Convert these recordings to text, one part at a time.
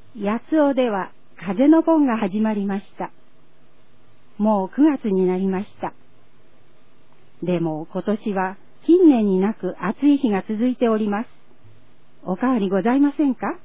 八尾では風の盆が始まりました。もう9月になりました。でも今年は近年になく暑い日が続いております。お変わりございませんか？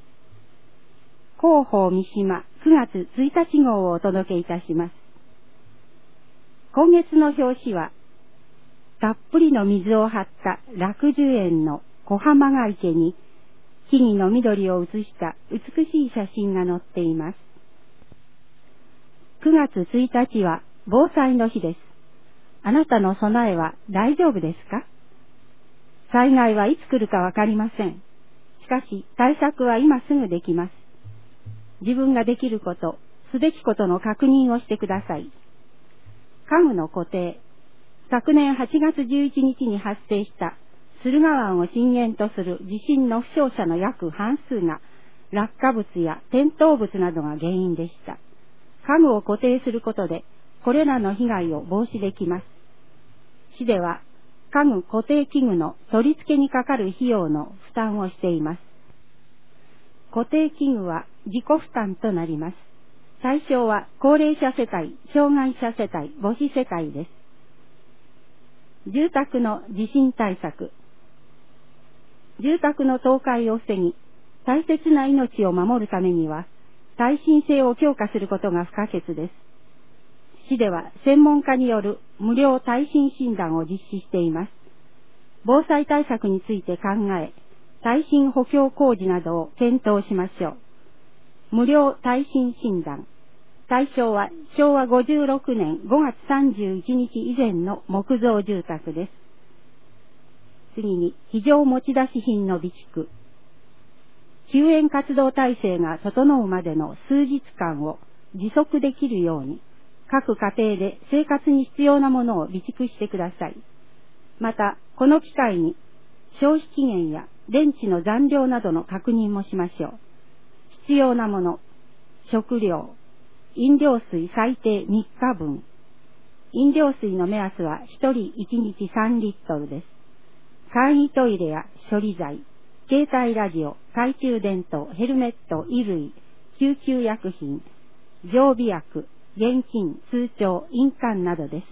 広報三島9月1日号をお届けいたします。今月の表紙は、たっぷりの水を張った楽寿園の小浜ヶ池に木々の緑を写した美しい写真が載っています。9月1日は防災の日です。あなたの備えは大丈夫ですか？災害はいつ来るかわかりません。しかし対策は今すぐできます。自分ができること、すべきことの確認をしてください。家具の固定。昨年8月11日に発生した駿河湾を震源とする地震の負傷者の約半数が落下物や転倒物などが原因でした。家具を固定することでこれらの被害を防止できます。市では家具固定器具の取り付けにかかる費用の負担をしています。固定器具は自己負担となります。対象は高齢者世帯、障害者世帯、母子世帯です。住宅の地震対策。住宅の倒壊を防ぎ、大切な命を守るためには、耐震性を強化することが不可欠です。市では専門家による無料耐震診断を実施しています。防災対策について考え、耐震補強工事などを検討しましょう。無料耐震診断。対象は昭和56年5月31日以前の木造住宅です。次に、非常持ち出し品の備蓄。救援活動体制が整うまでの数日間を持続できるように、各家庭で生活に必要なものを備蓄してください。また、この機会に消費期限や電池の残量などの確認もしましょう。必要なもの、食料、飲料水最低3日分。飲料水の目安は1人1日3リットルです。簡易トイレや処理剤、携帯ラジオ、懐中電灯、ヘルメット、衣類、救急薬品、常備薬、現金、通帳、印鑑などです。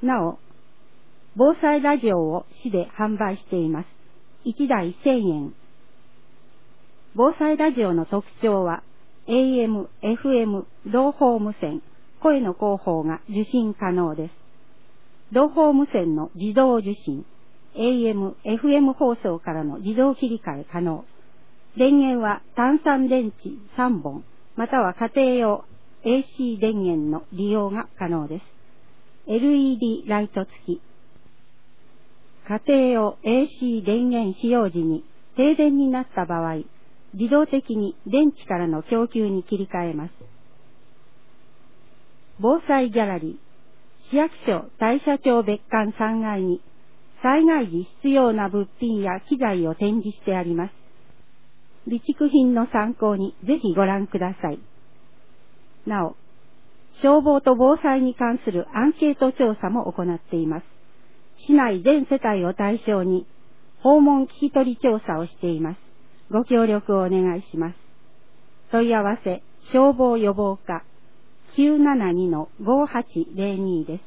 なお、防災ラジオを市で販売しています。1台1000円。防災ラジオの特徴は、AM、FM、同胞無線、声の広報が受信可能です。同胞無線の自動受信、AM、FM 放送からの自動切り替え可能。電源は単3電池3本、または家庭用 AC 電源の利用が可能です。LED ライト付き。家庭用 AC 電源使用時に停電になった場合、自動的に電池からの供給に切り替えます。防災ギャラリー。市役所大社町別館3階に災害時必要な物品や機材を展示してあります。備蓄品の参考にぜひご覧ください。なお、消防と防災に関するアンケート調査も行っています。市内全世帯を対象に訪問聞き取り調査をしています。ご協力をお願いします。問い合わせ、消防予防課 972-5802 です。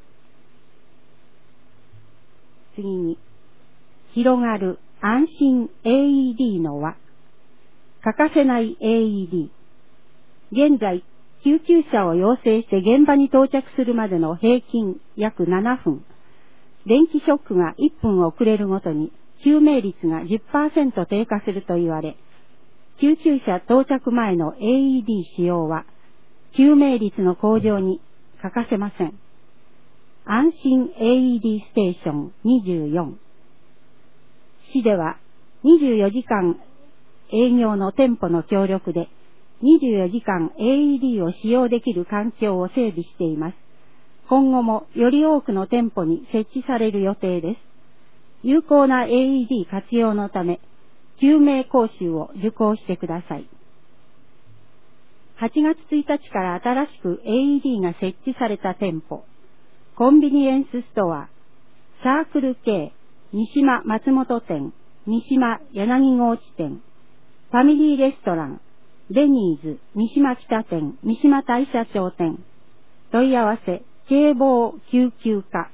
次に、広がる安心 AED の輪。欠かせない AED。現在、救急車を要請して現場に到着するまでの平均約7分。電気ショックが1分遅れるごとに、救命率が 10% 低下すると言われ、救急車到着前の AED 使用は、救命率の向上に欠かせません。安心 AED ステーション24。市では24時間営業の店舗の協力で、24時間 AED を使用できる環境を整備しています。今後もより多くの店舗に設置される予定です。有効な AED 活用のため、救命講習を受講してください。8月1日から新しく AED が設置された店舗、コンビニエンスストア、サークル K、三島松本店、三島柳河内店、 ファミリーレストラン、デニーズ、三島北店、三島大社町店。問い合わせ、警棒救急課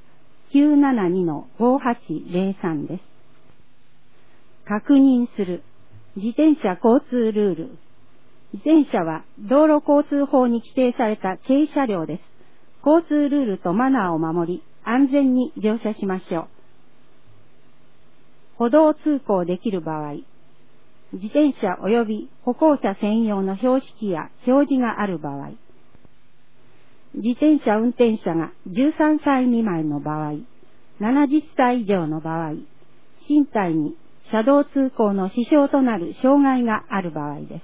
972-5803 です。確認する。自転車交通ルール。自転車は道路交通法に規定された軽車両です。交通ルールとマナーを守り、安全に乗車しましょう。歩道通行できる場合、自転車及び歩行者専用の標識や表示がある場合、自転車運転者が13歳未満の場合、70歳以上の場合、身体に車道通行の支障となる障害がある場合です。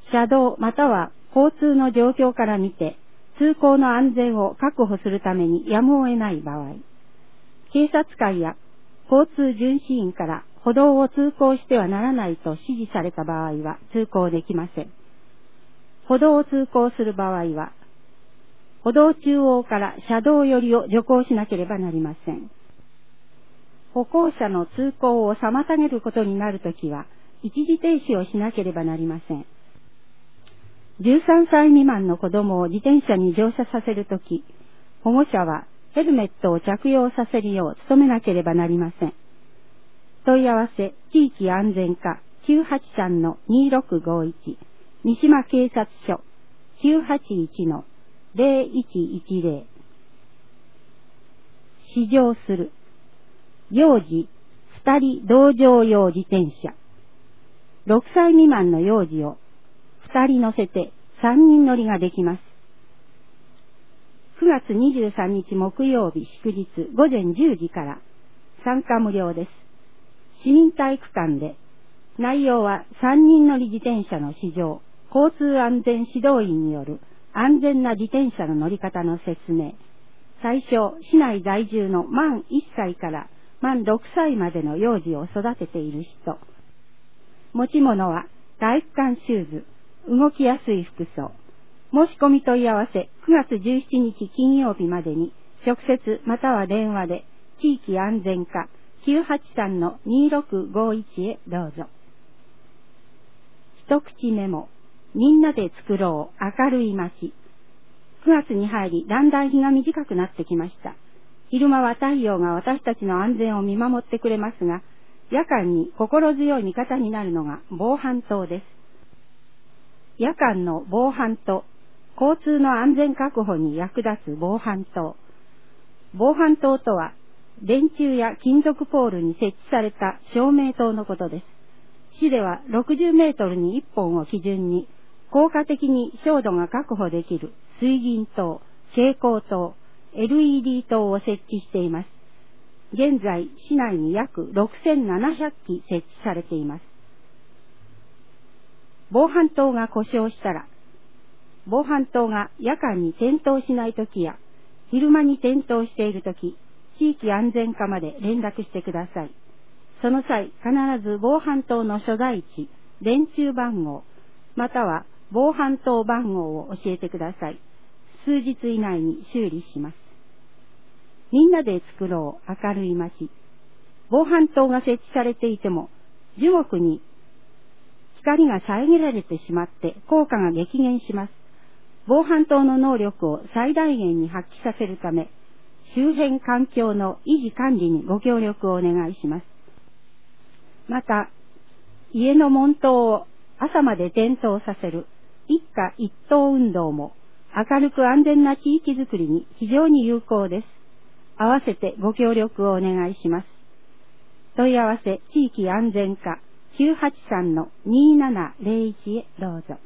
車道または交通の状況から見て、通行の安全を確保するためにやむを得ない場合、警察官や交通巡視員から歩道を通行してはならないと指示された場合は通行できません。歩道を通行する場合は、歩道中央から車道寄りを徐行しなければなりません。歩行者の通行を妨げることになるときは、一時停止をしなければなりません。13歳未満の子供を自転車に乗車させるとき、保護者はヘルメットを着用させるよう努めなければなりません。問い合わせ、地域安全課 983-2651 三島警察署 981-0110 試乗する。幼児2人同乗用自転車。6歳未満の幼児を2人乗せて3人乗りができます。9月23日木曜日祝日午前10時から参加無料です。市民体育館で、内容は3人乗り自転車の試乗、交通安全指導員による安全な自転車の乗り方の説明、対象市内在住の満1歳から満6歳までの幼児を育てている人、持ち物は体育館シューズ、動きやすい服装。申し込み問い合わせ9月17日金曜日までに直接または電話で地域安全課 983-2651 へどうぞ。一口メモ。みんなで作ろう明るい街。9月に入りだんだん日が短くなってきました。昼間は太陽が私たちの安全を見守ってくれますが、夜間に心強い味方になるのが防犯灯です。夜間の防犯と交通の安全確保に役立つ防犯灯。防犯灯とは、電柱や金属ポールに設置された照明灯のことです。市では60メートルに1本を基準に、効果的に照度が確保できる水銀灯、蛍光灯、LED 灯を設置しています。現在、市内に約6700基設置されています。防犯灯が故障したら、防犯灯が夜間に点灯しないときや、昼間に点灯しているとき、地域安全課まで連絡してください。その際、必ず防犯灯の所在地、電柱番号、または防犯灯番号を教えてください。数日以内に修理します。みんなで作ろう明るい街。防犯灯が設置されていても、樹木に光が遮られてしまって効果が激減します。防犯灯の能力を最大限に発揮させるため、周辺環境の維持管理にご協力をお願いします。また、家の門灯を朝まで点灯させる一家一灯運動も明るく安全な地域づくりに非常に有効です。合わせてご協力をお願いします。問い合わせ地域安全課 983-2701 へどうぞ。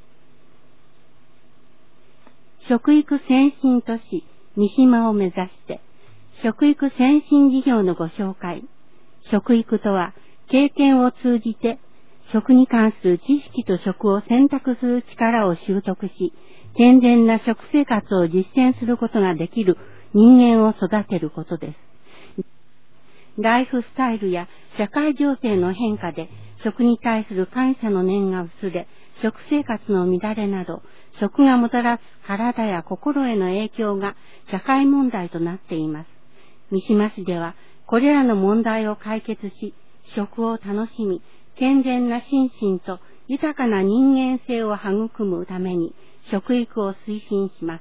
食育先進都市三島を目指して食育先進事業のご紹介。食育とは経験を通じて食に関する知識と食を選択する力を習得し、健全な食生活を実践することができる人間を育てることです。ライフスタイルや社会情勢の変化で食に対する感謝の念が薄れ、食生活の乱れなど、食がもたらす体や心への影響が社会問題となっています。三島市では、これらの問題を解決し、食を楽しみ、 健全な心身と豊かな人間性を育むために食育を推進します。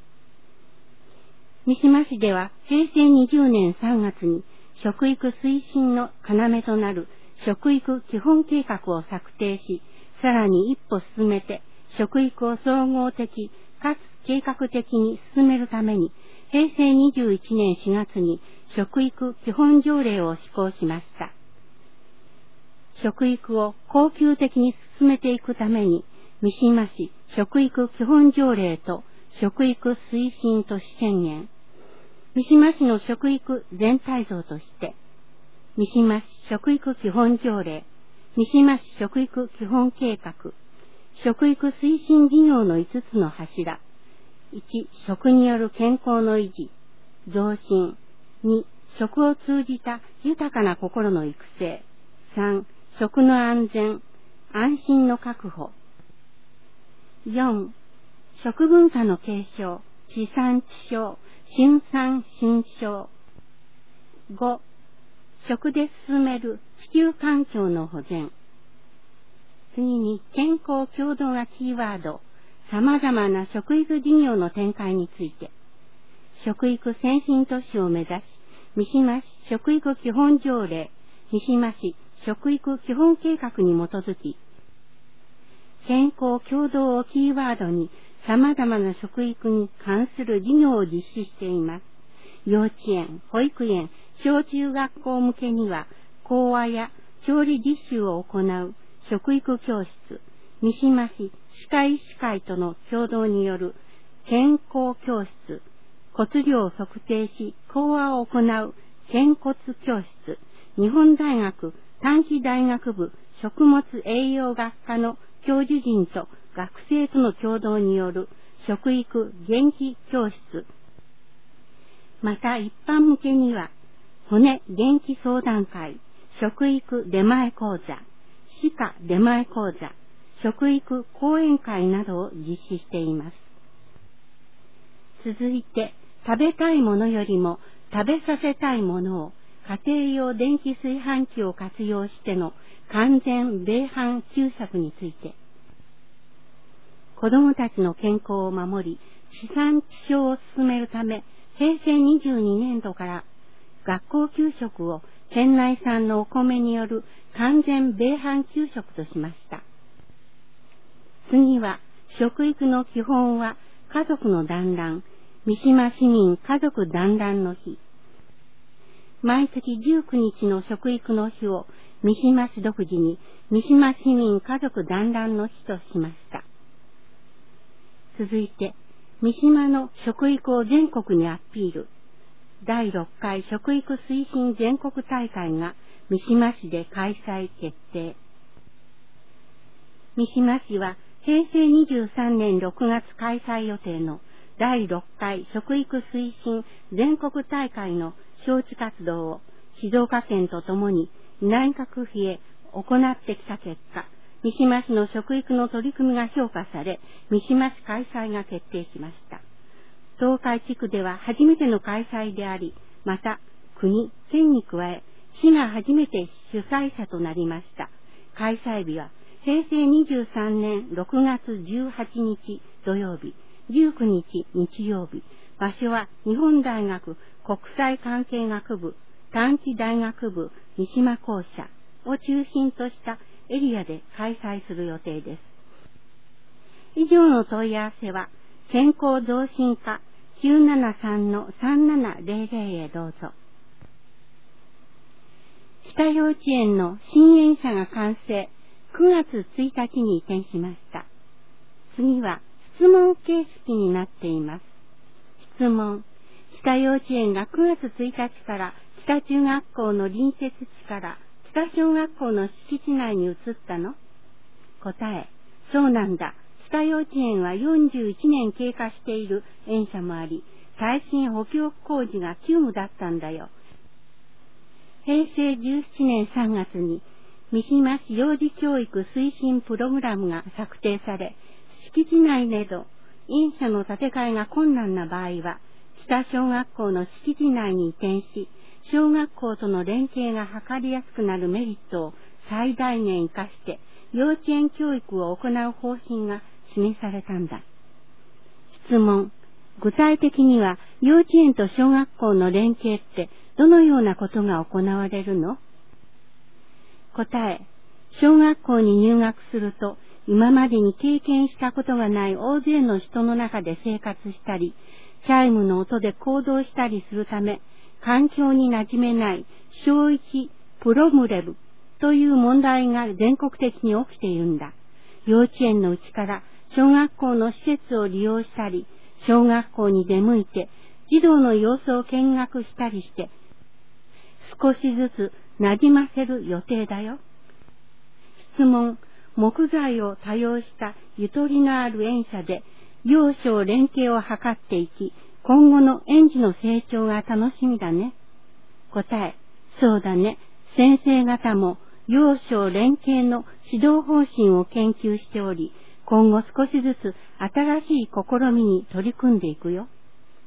三島市では平成20年3月に食育推進の要となる食育基本計画を策定し、さらに一歩進めて食育を総合的かつ計画的に進めるために、平成21年4月に食育基本条例を施行しました。食育を恒久的に進めていくために、三島市食育基本条例と食育推進都市宣言、三島市の食育全体像として、三島市食育基本条例、三島市食育基本計画、食育推進事業の5つの柱、1、食による健康の維持、増進、2、食を通じた豊かな心の育成、3、食の安全、安心の確保、4、食文化の継承、地産地消、春産春消、5、食で進める地球環境の保全。次に健康共同がキーワード、様々な食育事業の展開について、食育先進都市を目指し、三島市食育基本条例、三島市食育基本計画に基づき、健康共同をキーワードに様々な食育に関する事業を実施しています。幼稚園、保育園、小中学校向けには、講話や調理実習を行う食育教室、三島市歯科医師会との共同による健康教室、骨量を測定し講話を行う健骨教室、日本大学短期大学部食物栄養学科の教授陣と学生との共同による食育元気教室、また一般向けには骨元気相談会、食育出前講座、歯科出前講座、食育講演会などを実施しています。続いて、食べたいものよりも食べさせたいものを家庭用電気炊飯器を活用しての完全米飯給食について、子どもたちの健康を守り、地産地消を進めるため、平成22年度から学校給食を県内産のお米による完全米飯給食としました。次は、食育の基本は家族の団らん、三島市民家族団らんの日。毎月19日の食育の日を三島市独自に三島市民家族団らんの日としました。続いて、三島の食育を全国にアピール。第6回食育推進全国大会が三島市で開催決定。三島市は平成23年6月開催予定の第6回食育推進全国大会の招致活動を静岡県とともに内閣府へ行ってきた結果、三島市の食育の取り組みが評価され、三島市開催が決定しました。東海地区では初めての開催であり、また国、県に加え、市が初めて主催者となりました。開催日は平成23年6月18日土曜日、19日日曜日、場所は日本大学国際関係学部短期大学部三島校舎を中心としたエリアで開催する予定です。以上の問い合わせは健康増進課 973-3700 へどうぞ。北幼稚園の新園舎が完成、9月1日に移転しました。次は質問形式になっています。質問。北幼稚園が9月1日から北中学校の隣接地から北小学校の敷地内に移ったの？答え。そうなんだ。北幼稚園は41年経過している園舎もあり、耐震補強工事が急務だったんだよ。平成17年3月に三島市幼児教育推進プログラムが策定され、敷地内など園舎の建て替えが困難な場合は、北小学校の敷地内に移転し、小学校との連携が図りやすくなるメリットを最大限活かして幼稚園教育を行う方針が示されたんだ。質問。具体的には幼稚園と小学校の連携ってどのようなことが行われるの？答え。小学校に入学すると今までに経験したことがない大勢の人の中で生活したり、チャイムの音で行動したりするため、環境に馴染めない小1プロムレブという問題が全国的に起きているんだ。幼稚園のうちから小学校の施設を利用したり、小学校に出向いて児童の様子を見学したりして、少しずつ馴染ませる予定だよ。質問。木材を多用したゆとりのある園舎で幼小連携を図っていき、今後の園児の成長が楽しみだね。答え。そうだね。先生方も幼小連携の指導方針を研究しており、今後少しずつ新しい試みに取り組んでいくよ。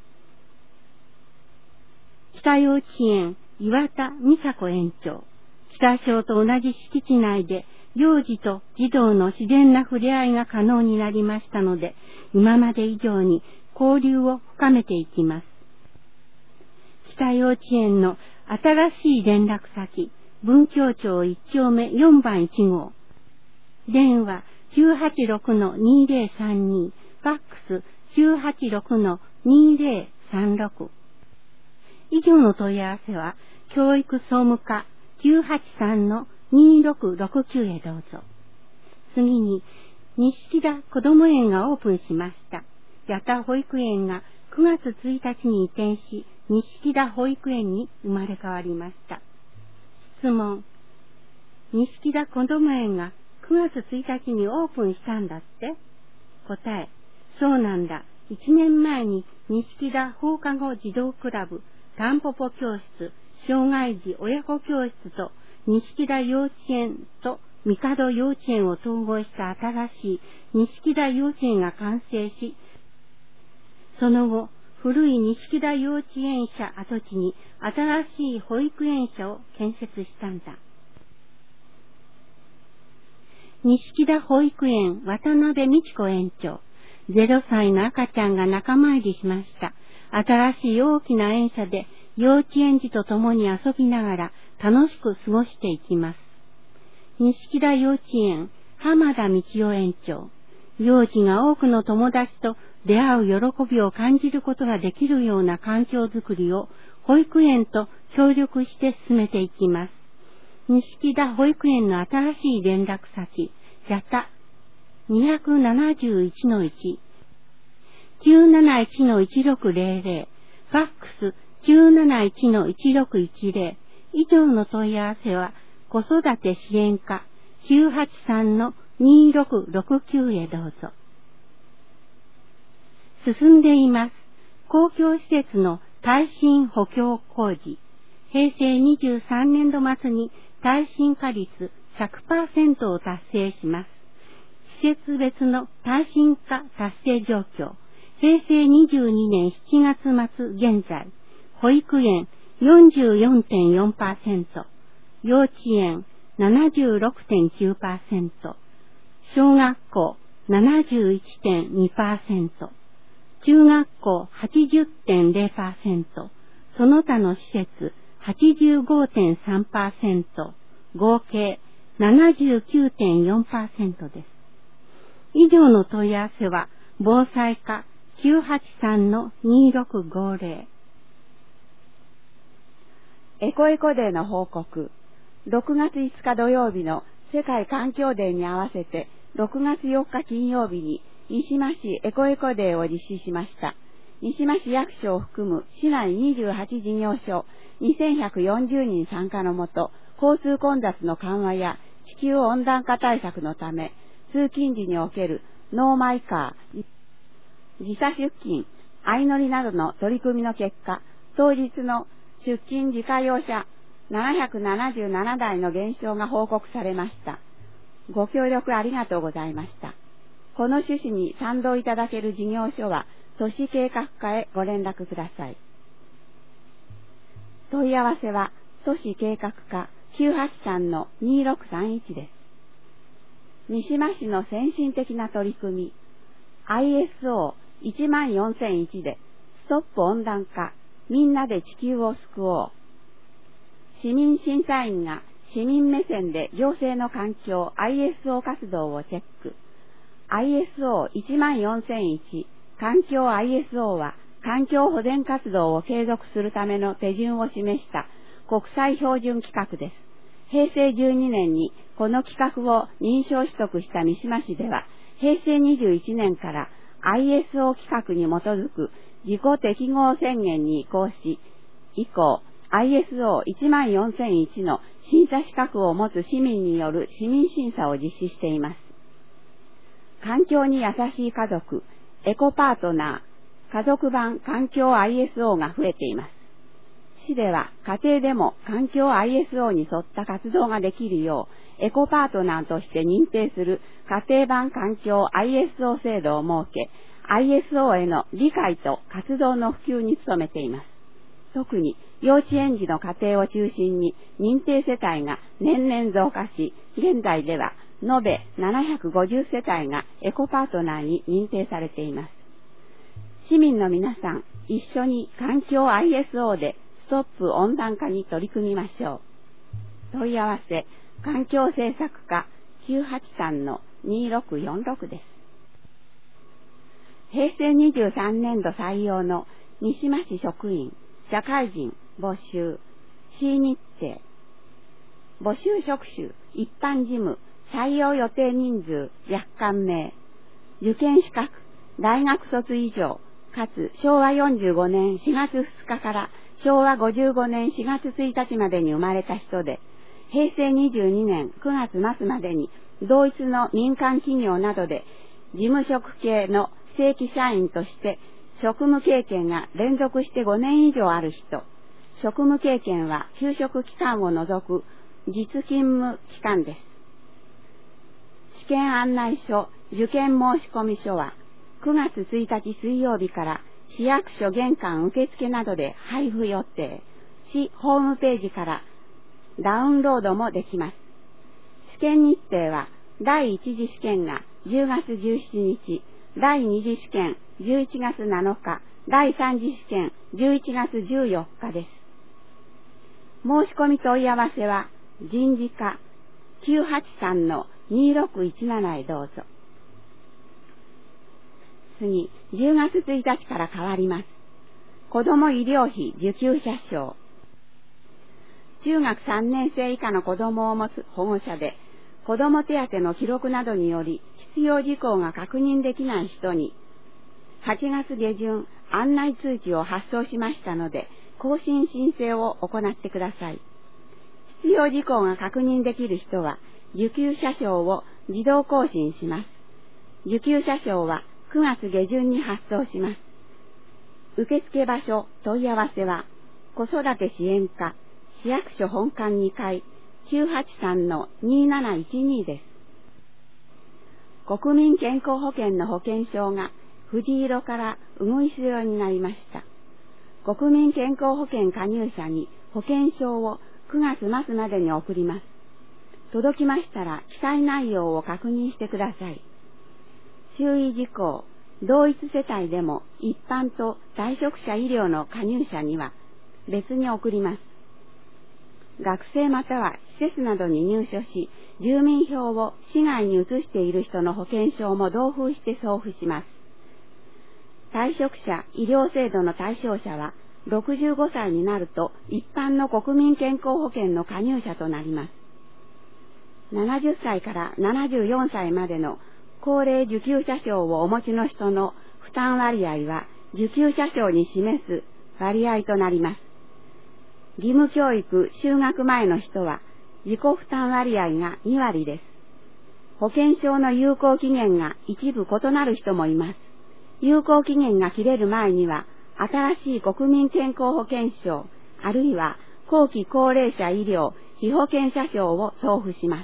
北幼稚園岩田美佐子園長。北小と同じ敷地内で幼児と児童の自然な触れ合いが可能になりましたので、今まで以上に交流を深めていきます。北幼稚園の新しい連絡先、文教庁1丁目4番1号。電話 986-2032、ファックス 986-2036。以上の問い合わせは、教育総務課 983-2669 へどうぞ。次に、錦田こども園がオープンしました。八田保育園が9月1日に移転し、錦田保育園に生まれ変わりました。質問。錦田こども園が9月1日にオープンしたんだって？答え。そうなんだ。1年前に錦田放課後児童クラブ、タンポポ教室、障害児親子教室と錦田幼稚園と帝幼稚園を統合した新しい錦田幼稚園が完成し、その後、古い錦田幼稚園舎跡地に新しい保育園舎を建設したんだ。錦田保育園渡辺美智子園長。0歳の赤ちゃんが仲間入りしました。新しい大きな園舎で幼稚園児と共に遊びながら楽しく過ごしていきます。錦田幼稚園浜田道夫園長。幼児が多くの友達と出会う喜びを感じることができるような環境づくりを保育園と協力して進めていきます。錦田保育園の新しい連絡先、八田 271-1、971-1600、ファックス 971-1610、以上の問い合わせは、子育て支援課 983-2669 へどうぞ。進んでいます。公共施設の耐震補強工事。平成23年度末に耐震化率 100% を達成します。施設別の耐震化達成状況。平成22年7月末現在、保育園 44.4%、幼稚園 76.9%、小学校 71.2%、中学校 80.0%、その他の施設 85.3%、合計 79.4% です。以上の問い合わせは、防災課 983-2650。 エコエコデーの報告。6月5日土曜日の世界環境デーに合わせて、6月4日金曜日に三島市エコエコデーを実施しました。三島市役所を含む市内28事業所2140人参加のもと、交通混雑の緩和や地球温暖化対策のため、通勤時におけるノーマイカー、時差出勤、相乗りなどの取り組みの結果、当日の出勤自家用車777台の減少が報告されました。ご協力ありがとうございました。この趣旨に賛同いただける事業所は、都市計画課へご連絡ください。問い合わせは、都市計画課 983-2631 です。三島市の先進的な取り組み、ISO14001 でストップ温暖化、みんなで地球を救おう。市民審査員が市民目線で行政の環境 ISO 活動をチェック。ISO14001 環境 ISO は環境保全活動を継続するための手順を示した国際標準規格です。平成12年にこの規格を認証取得した三島市では、平成21年から ISO 規格に基づく自己適合宣言に移行し、以降、ISO14001 の審査資格を持つ市民による市民審査を実施しています。環境に優しい家族、エコパートナー、家族版環境 ISO が増えています。市では家庭でも環境 ISO に沿った活動ができるよう、エコパートナーとして認定する家庭版環境 ISO 制度を設け、ISO への理解と活動の普及に努めています。特に幼稚園児の家庭を中心に認定世帯が年々増加し、現在では延べ750世帯がエコパートナーに認定されています。市民の皆さん、一緒に環境 ISO でストップ温暖化に取り組みましょう。問い合わせ、環境政策課 983-2646 です。平成23年度採用の三島市職員、社会人募集、C 日程、募集職種、一般事務、採用予定人数、約款名、受験資格、大学卒以上、かつ昭和45年4月2日から昭和55年4月1日までに生まれた人で、平成22年9月末までに同一の民間企業などで事務職系の正規社員として職務経験が連続して5年以上ある人、職務経験は休職期間を除く実勤務期間です。試験案内書、受験申込書は9月1日水曜日から市役所玄関受付などで配布予定。市ホームページからダウンロードもできます。試験日程は第1次試験が10月17日、第2次試験11月7日、第3次試験11月14日です。申し込み問い合わせは人事課 983-2617 へどうぞ。次、10月1日から変わります。子ども医療費受給者証。中学3年生以下の子どもを持つ保護者で、子ども手当の記録などにより必要事項が確認できない人に、8月下旬案内通知を発送しましたので、更新申請を行ってください。必要事項が確認できる人は、受給者証を自動更新します。受給者証は9月下旬に発送します。受付場所、問い合わせは、子育て支援課、市役所本館2階、983-2712 です。国民健康保険の保険証が藤色からうぐいす色になりました。国民健康保険加入者に保険証を9月末までに送ります。届きましたら記載内容を確認してください。注意事項、同一世帯でも一般と退職者医療の加入者には別に送ります。学生または施設などに入所し、住民票を市外に移している人の保険証も同封して送付します。退職者医療制度の対象者は65歳になると一般の国民健康保険の加入者となります。70歳から74歳までの高齢受給者証をお持ちの人の負担割合は受給者証に示す割合となります。義務教育就学前の人は自己負担割合が2割です。保険証の有効期限が一部異なる人もいます。有効期限が切れる前には新しい国民健康保険証あるいは後期高齢者医療被保険者証を送付します。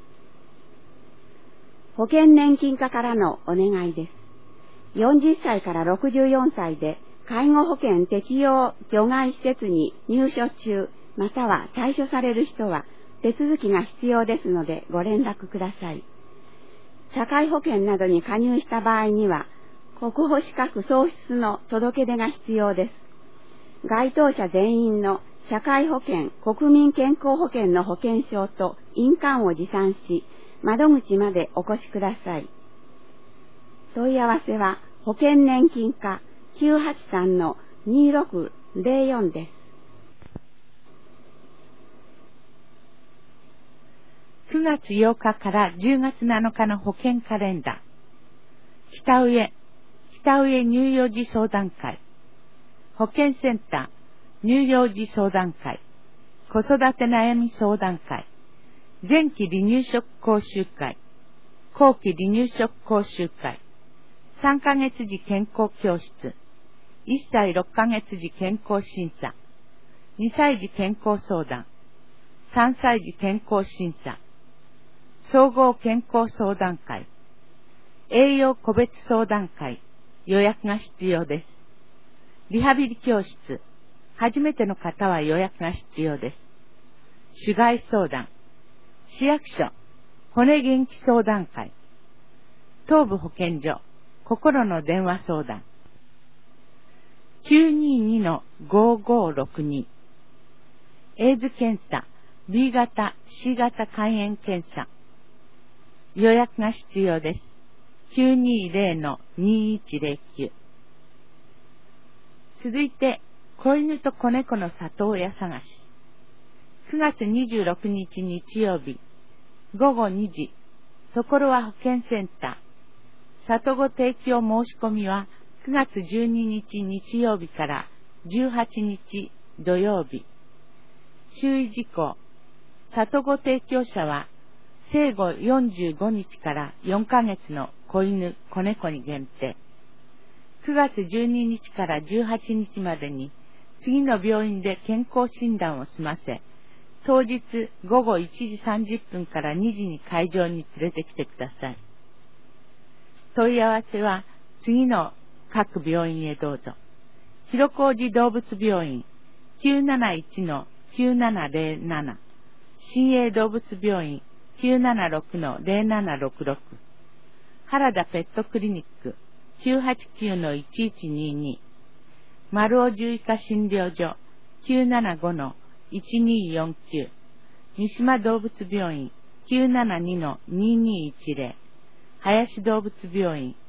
保険年金課からのお願いです。40歳から64歳で介護保険適用除外施設に入所中または退所される人は手続きが必要ですのでご連絡ください。社会保険などに加入した場合には、国保資格喪失の届け出が必要です。該当者全員の社会保険、国民健康保険の保険証と印鑑を持参し、窓口までお越しください。問い合わせは保険年金課 983-2604 です。 9月8日から10月7日の保険カレンダー。北上乳幼児相談会。保健センター、乳幼児相談会。子育て悩み相談会。前期離乳食講習会。後期離乳食講習会。3ヶ月時健康教室。1歳6ヶ月時健康審査。2歳児健康相談。3歳児健康審査。総合健康相談会。栄養個別相談会。予約が必要です。リハビリ教室。初めての方は予約が必要です。主害相談。市役所。骨元気相談会。東部保健所。心の電話相談。922-5562。エイズ検査。B 型、C 型肝炎検査。予約が必要です。920-2109。続いて、子犬と子猫の里親探し。9月26日日曜日、午後2時、そころは保健センター。里子提供申し込みは9月12日日曜日から18日土曜日。注意事項。里子提供者は、生後45日から4ヶ月の子犬、子猫に限定。9月12日から18日までに次の病院で健康診断を済ませ、当日午後1時30分から2時に会場に連れてきてください。問い合わせは次の各病院へどうぞ。広小路動物病院 971-9707、新栄動物病院 976-0766、原田ペットクリニック 989-1122、丸尾獣医科診療所 975-1249、三島動物病院 972-2210、林動物病院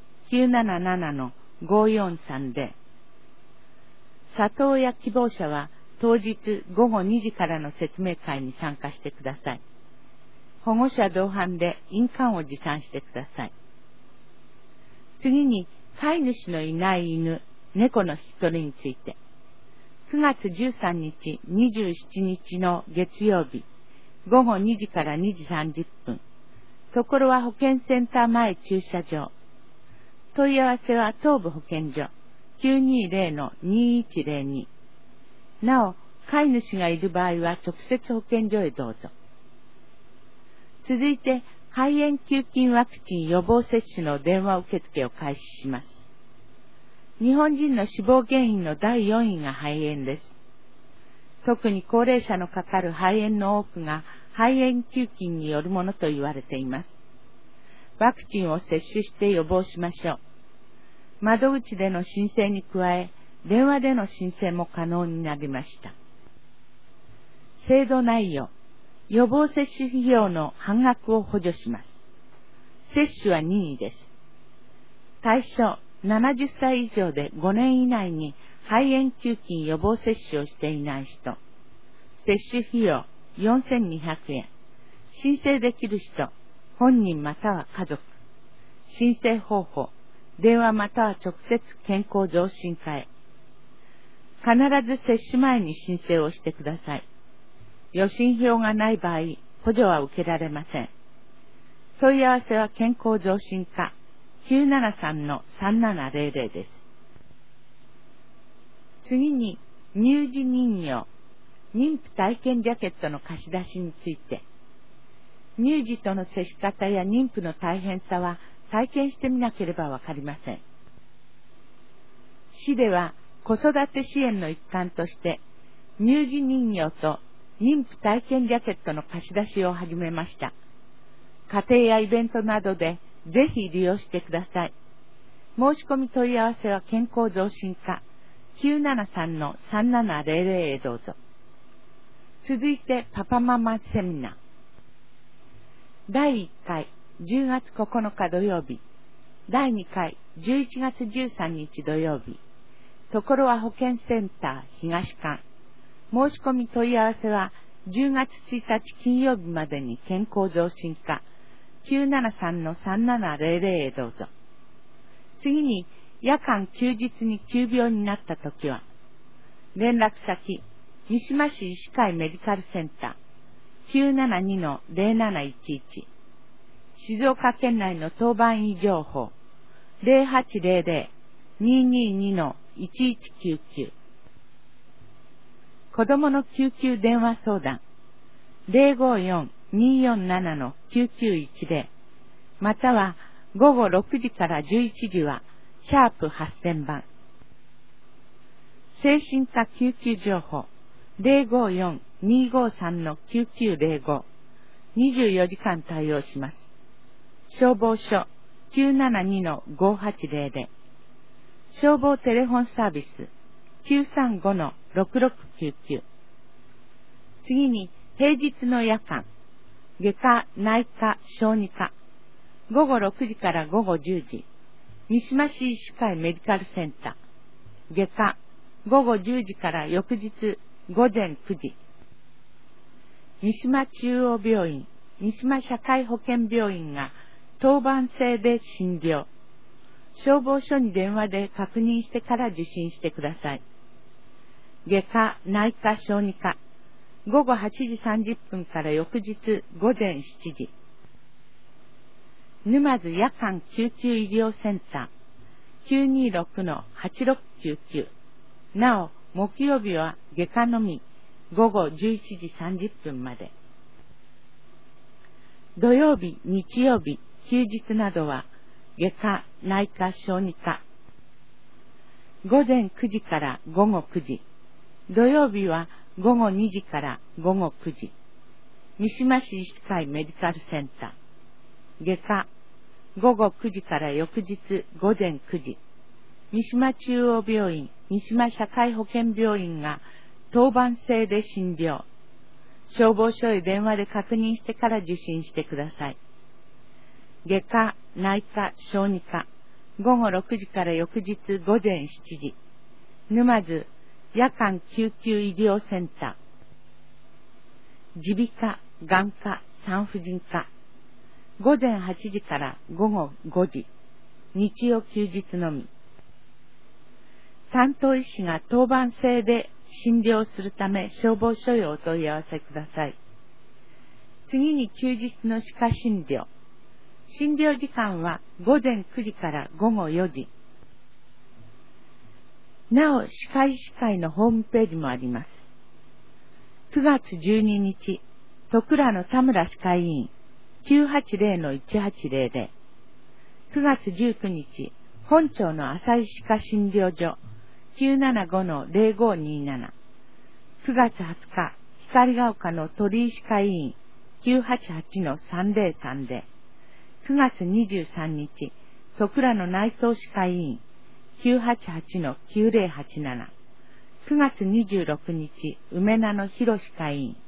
977-5430。里親希望者は当日午後2時からの説明会に参加してください。保護者同伴で印鑑を持参してください。次に、飼い主のいない犬、猫の引き取りについて。9月13日、27日の月曜日、午後2時から2時30分。ところは保健センター前駐車場。問い合わせは東部保健所 920-2102。なお、飼い主がいる場合は直接保健所へどうぞ。続いて、肺炎球菌ワクチン予防接種の電話受付を開始します。日本人の死亡原因の第4位が肺炎です。特に高齢者のかかる肺炎の多くが肺炎球菌によるものと言われています。ワクチンを接種して予防しましょう。窓口での申請に加え、電話での申請も可能になりました。制度内容。予防接種費用の半額を補助します。接種は任意です。対象、70歳以上で5年以内に肺炎球菌予防接種をしていない人。接種費用4200円。申請できる人、本人または家族。申請方法、電話または直接健康増進課へ。必ず接種前に申請をしてください。予診票がない場合、補助は受けられません。問い合わせは健康増進課 973-3700 です。次に、乳児人形、妊婦体験ジャケットの貸し出しについて。乳児との接し方や妊婦の大変さは体験してみなければわかりません。市では子育て支援の一環として、乳児人形と妊婦体験ジャケットの貸し出しを始めました。家庭やイベントなどでぜひ利用してください。申し込み問い合わせは健康増進課 973-3700 へどうぞ。続いてパパママセミナー。第1回10月9日土曜日、第2回11月13日土曜日、ところは保健センター東館。申し込み問い合わせは10月1日金曜日までに健康増進課 973-3700 へどうぞ。次に夜間休日に急病になったときは、連絡先三島市医師会メディカルセンター 972-0711、静岡県内の当番医情報 0800-222-1199、子どもの救急電話相談 054-247-9910、または午後6時から11時はシャープ8000番。精神科救急情報 054-253-9905、24時間対応します。消防署 972-5800、消防テレフォンサービス 935-6699。次に平日の夜間、外科、内科、小児科、午後6時から午後10時、三島市医師会メディカルセンター、外科、午後10時から翌日午前9時、三島中央病院、三島社会保険病院が当番制で診療。消防署に電話で確認してから受診してください。外科、内科、小児科、午後8時30分から翌日午前7時。沼津夜間救急医療センター 926-8699。なお、木曜日は外科のみ午後11時30分まで。土曜日、日曜日、休日などは外科、内科、小児科。午前9時から午後9時。土曜日は午後2時から午後9時。三島市医師会メディカルセンター。外科、午後9時から翌日午前9時。三島中央病院、三島社会保険病院が当番制で診療。消防署へ電話で確認してから受診してください。外科、内科、小児科、午後6時から翌日午前7時。沼津夜間救急医療センター。耳鼻科、眼科、産婦人科。午前8時から午後5時。日曜休日のみ。担当医師が当番制で診療するため消防署へお問い合わせください。次に休日の歯科診療。診療時間は午前9時から午後4時。なお、歯科医師会のホームページもあります。9月12日、戸倉の田村歯科医院 980-1800。9月19日、本町の浅井歯科診療所 975-0527。9月20日、光が丘の鳥居歯科医院 988-3030。9月23日、戸倉の内藤歯科医院 988-9087。9月26日、梅名の広歯科医院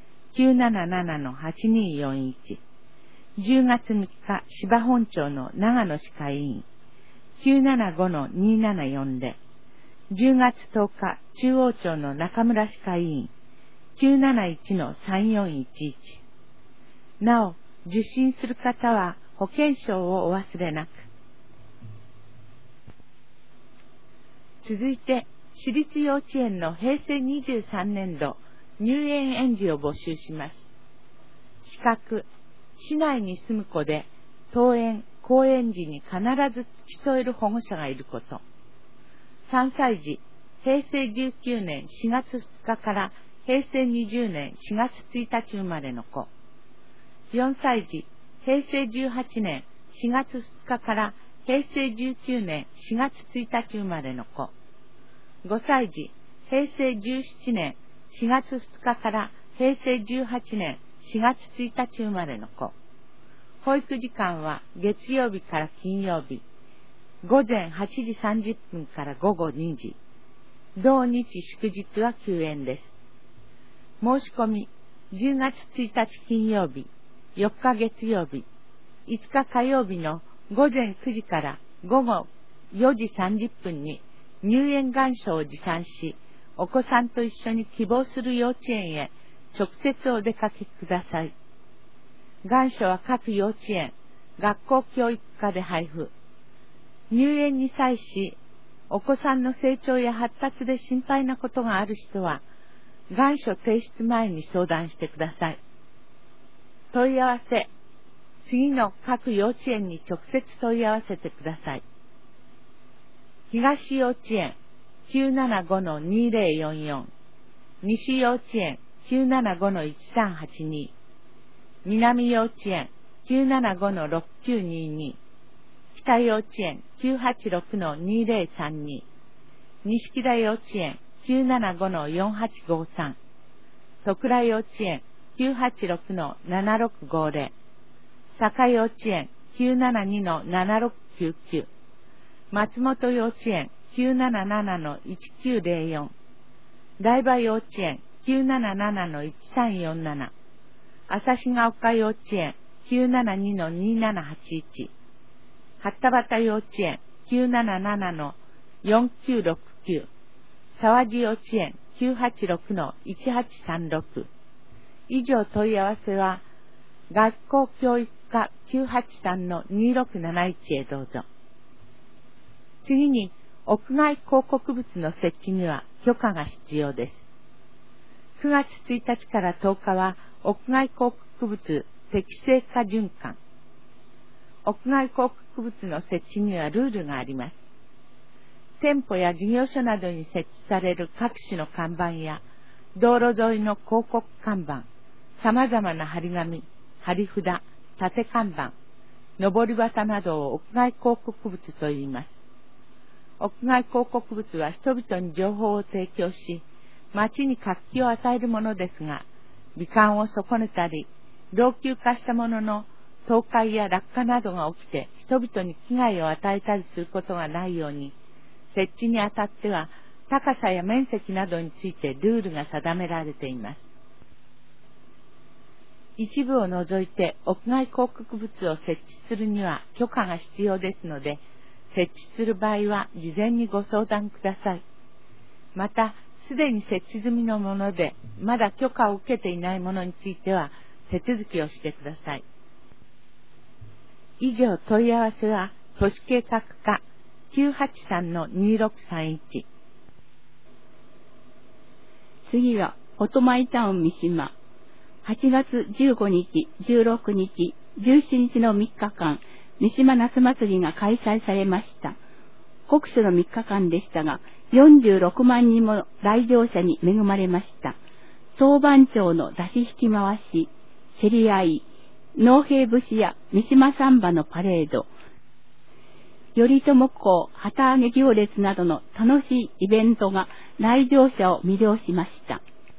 977-8241。10月3日、芝本町の長野歯科医院 975-2740。10月10日、中央町の中村歯科医院 971-3411。なお、受診する方は保険証をお忘れなく。続いて、私立幼稚園の平成23年度入園園児を募集します。資格、市内に住む子で登園・降園時に必ず付き添える保護者がいること。3歳児、平成19年4月2日から平成20年4月1日生まれの子。4歳児、平成18年4月2日から平成19年4月1日生まれの子。5歳児、平成17年4月2日から平成18年4月1日生まれの子。保育時間は月曜日から金曜日、午前8時30分から午後2時。同日祝日は休園です。申し込み、10月1日金曜日、4日月曜日、5日火曜日の午前9時から午後4時30分に入園願書を持参し、お子さんと一緒に希望する幼稚園へ直接お出かけください。願書は各幼稚園、学校教育課で配布。入園に際し、お子さんの成長や発達で心配なことがある人は、願書提出前に相談してください。問い合わせ、次の各幼稚園に直接問い合わせてください。東幼稚園 975-2044、西幼稚園 975-1382、南幼稚園 975-6922、北幼稚園 986-2032、西木田幼稚園 975-4853、戸倉幼稚園 986-7650、坂幼稚園 972-7699、松本幼稚園 977-1904、台場幼稚園 977-1347、旭ヶ丘幼稚園 972-2781、八田端幼稚園 977-4969、沢地幼稚園 986-1836。以上問い合わせは、学校教育課 983-2671 へどうぞ。次に、屋外広告物の設置には許可が必要です。9月1日から10日は、屋外広告物適正化循環。屋外広告物の設置にはルールがあります。店舗や事業所などに設置される各種の看板や、道路沿いの広告看板、様々な張り紙、張り札、立看板、上り旗などを屋外広告物と言います。屋外広告物は人々に情報を提供し、街に活気を与えるものですが、美観を損ねたり、老朽化したものの倒壊や落下などが起きて人々に危害を与えたりすることがないように、設置にあたっては高さや面積などについてルールが定められています。一部を除いて屋外広告物を設置するには許可が必要ですので、設置する場合は事前にご相談ください。また、すでに設置済みのもので、まだ許可を受けていないものについては手続きをしてください。以上問い合わせは、都市計画課 983-2631。 次は、オトマイタウン三島。8月15日、16日、17日の3日間、三島夏祭りが開催されました。酷暑の3日間でしたが、46万人も来場者に恵まれました。当番町の出し引き回し、競り合い、農兵節や三島サンバのパレード、頼朝公旗揚げ行列などの楽しいイベントが来場者を魅了しました。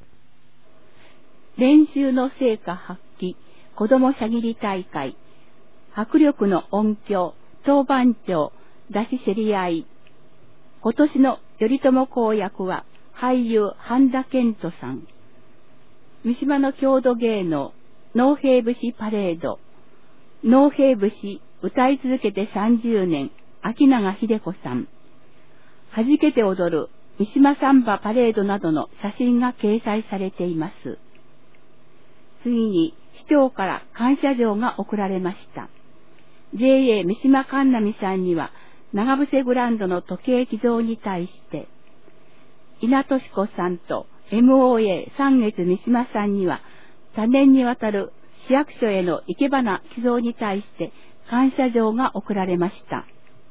練習の成果発揮、子どもしゃぎり大会、迫力の音響、当番町、出し競り合い。今年の頼朝公役は俳優半田健人さん。三島の郷土芸能、農兵節パレード。農兵節歌い続けて30年、秋永秀子さん。弾けて踊る三島サンバパレードなどの写真が掲載されています。次に市長から感謝状が贈られました。JA 三島神奈美さんには長伏グランドの時計寄贈に対して、稲俊子さんと MOA 三月三島さんには多年にわたる市役所への生け花寄贈に対して感謝状が贈られました。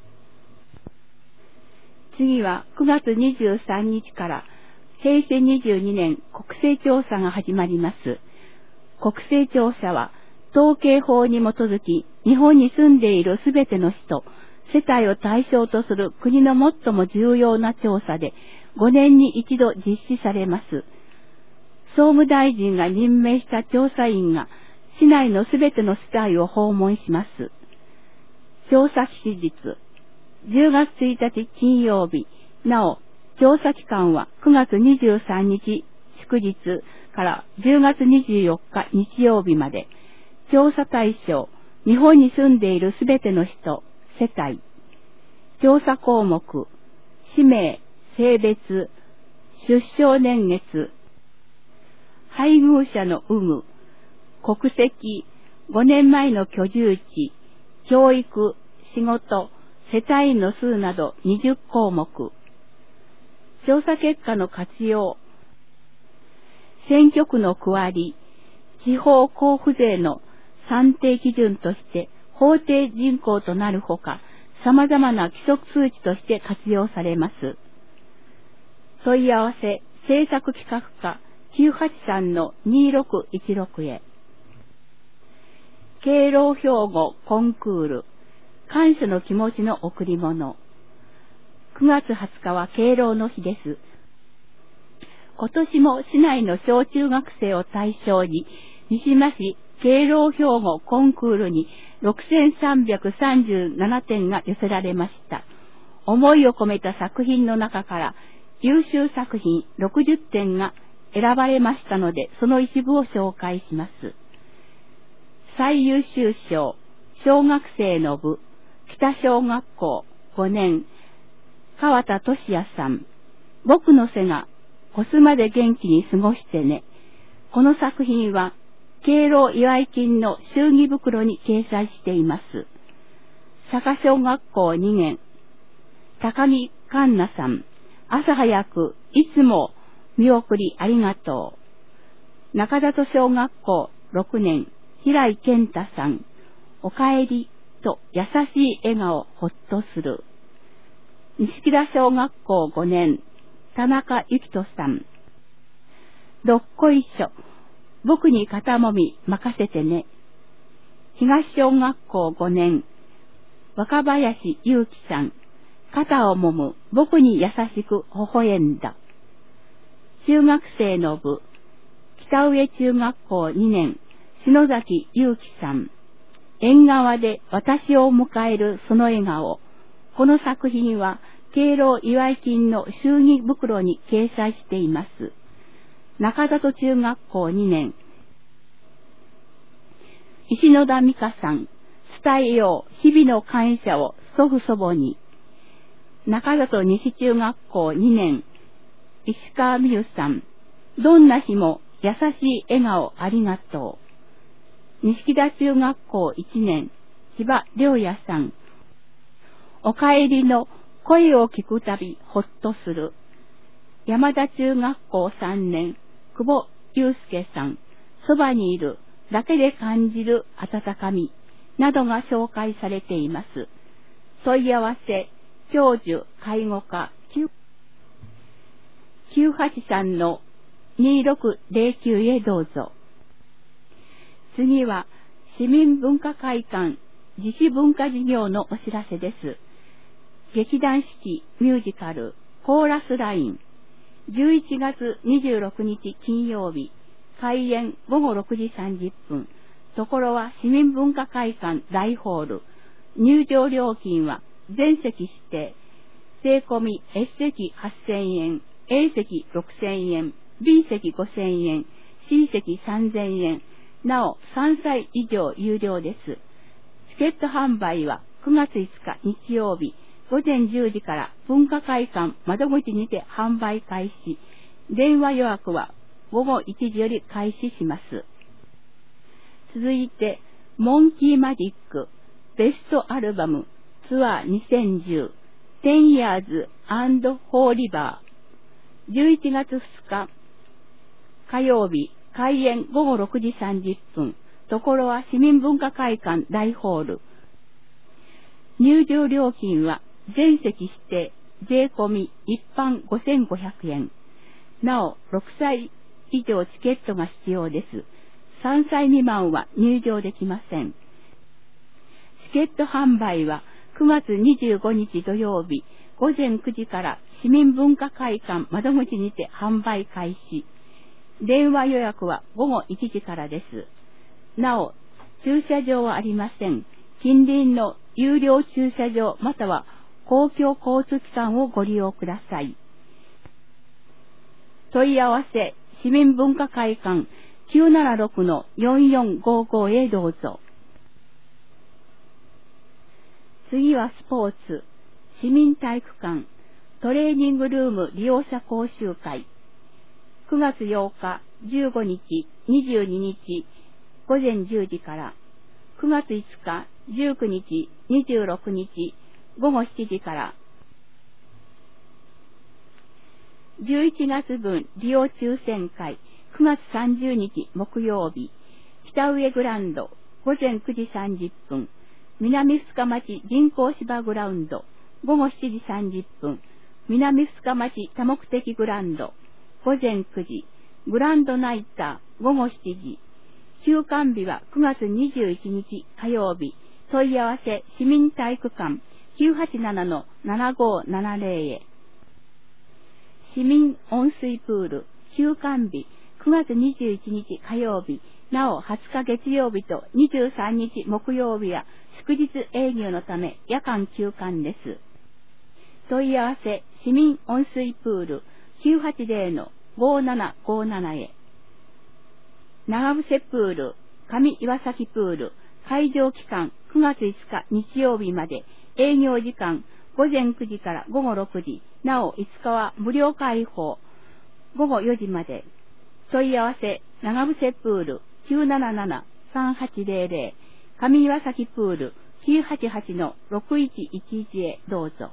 次は9月23日から平成22年国勢調査が始まります。国勢調査は統計法に基づき日本に住んでいるすべての人、世帯を対象とする国の最も重要な調査で5年に一度実施されます。 総務大臣が任命した調査員が市内のすべての市内を訪問します。調査期日、10月1日金曜日、なお、調査期間は9月23日祝日から10月24日日曜日まで、調査対象、日本に住んでいるすべての人、世帯、調査項目、氏名、性別、出生年月、配偶者の有無、国籍、5年前の居住地、教育、仕事、世帯員の数など20項目。調査結果の活用。選挙区の区割り、地方交付税の算定基準として法定人口となるほか、様々な規則数値として活用されます。問い合わせ、政策企画課 983-2616 へ。敬老標語コンクール、感謝の気持ちの贈り物。9月20日は敬老の日です。今年も市内の小中学生を対象に、三島市敬老標語コンクールに6337点が寄せられました。思いを込めた作品の中から優秀作品60点が選ばれましたので、その一部を紹介します。最優秀賞、小学生の部、北小学校5年、川田俊也さん。僕の背が越すまで元気に過ごしてね。この作品は、敬老祝金の祝儀袋に掲載しています。佐賀小学校2年、高木環奈さん。朝早く、いつも見送りありがとう。中里小学校6年、平井健太さん。おかえりと優しい笑顔ほっとする。西木田小学校5年、田中幸人さん。どっこいしょ。僕に肩もみ任せてね。東小学校5年、若林祐樹さん。肩をもむ僕に優しく微笑んだ。中学生の部、北上中学校2年、篠崎祐樹さん。縁側で私を迎えるその笑顔。この作品は敬老祝金の祝儀袋に掲載しています。中里中学校2年、石野田美香さん。伝えよう日々の感謝を祖父祖母に。中里西中学校2年、石川美優さん。どんな日も優しい笑顔ありがとう。西田中学校1年、千葉良也さん。お帰りの声を聞くたびほっとする。山田中学校3年、久保祐介さん。そばにいるだけで感じる温かみなどが紹介されています。問い合わせ、長寿介護課983-2609へどうぞ。次は市民文化会館自主文化事業のお知らせです。劇団四季ミュージカルコーラスライン11月26日金曜日開演午後6時30分。ところは市民文化会館大ホール。入場料金は全席指定。税込み S 席8000円、A 席6000円、B 席5000円、C 席3000円。なお3歳以上有料です。チケット販売は9月5日日曜日午前10時から文化会館窓口にて販売開始。電話予約は午後1時より開始します。続いて、モンキーマジックベストアルバムツアー2010 10 Years and Four River 11月2日火曜日開演午後6時30分。ところは市民文化会館大ホール。入場料金は全席指定、税込み一般5500円。なお、6歳以上チケットが必要です。3歳未満は入場できません。チケット販売は9月25日土曜日午前9時から市民文化会館窓口にて販売開始。 電話予約は午後1時からです。なお、駐車場はありません。近隣の有料駐車場または公共交通機関をご利用ください。問い合わせ、市民文化会館 976-4455 へどうぞ。次はスポーツ、市民体育館、トレーニングルーム利用者講習会。9月8日、15日、22日、午前10時から、9月5日、19日、26日、午後7時から、11月分利用抽選会、9月30日木曜日、北上グランド、午前9時30分、南二日町人工芝グラウンド、午後7時30分、南二日町多目的グランド、午前9時、グランドナイター、午後7時、休館日は9月21日火曜日、問い合わせ市民体育館 987-7570 へ。市民温水プール、休館日9月21日火曜日、なお20日月曜日と23日木曜日は祝日営業のため夜間休館です。問い合わせ市民温水プール 980-5757 へ。長伏プール、上岩崎プール、会場期間9月5日日曜日まで、営業時間午前9時から午後6時、なお5日は無料開放、午後4時まで。問い合わせ、長伏プール 977-3800、上岩崎プール 988-6111 へどうぞ。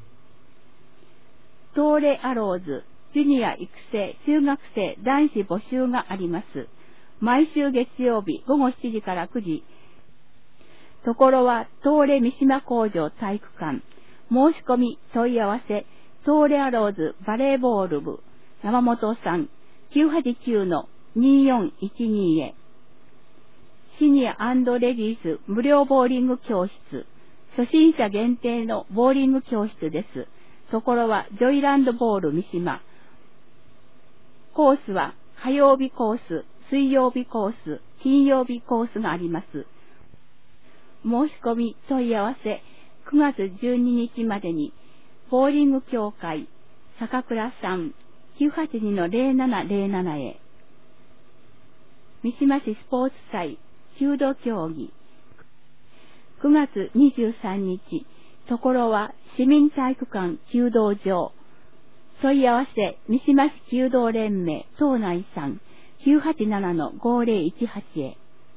東レアローズ、ジュニア育成中学生男子募集があります。毎週月曜日午後7時から9時。ところは東レ三島工場体育館。申し込み問い合わせ、東レアローズバレーボール部、山本さん、989-2412 へ。シニア&レディース無料ボーリング教室。初心者限定のボーリング教室です。ところはジョイランドボール三島。コースは火曜日コース、水曜日コース、金曜日コースがあります。申し込み問い合わせ9月12日までに、ボーリング協会、坂倉さん、982-0707 へ。三島市スポーツ祭、弓道競技。9月23日、ところは市民体育館弓道場。問い合わせ、三島市弓道連盟、東内さん、987-5018 へ。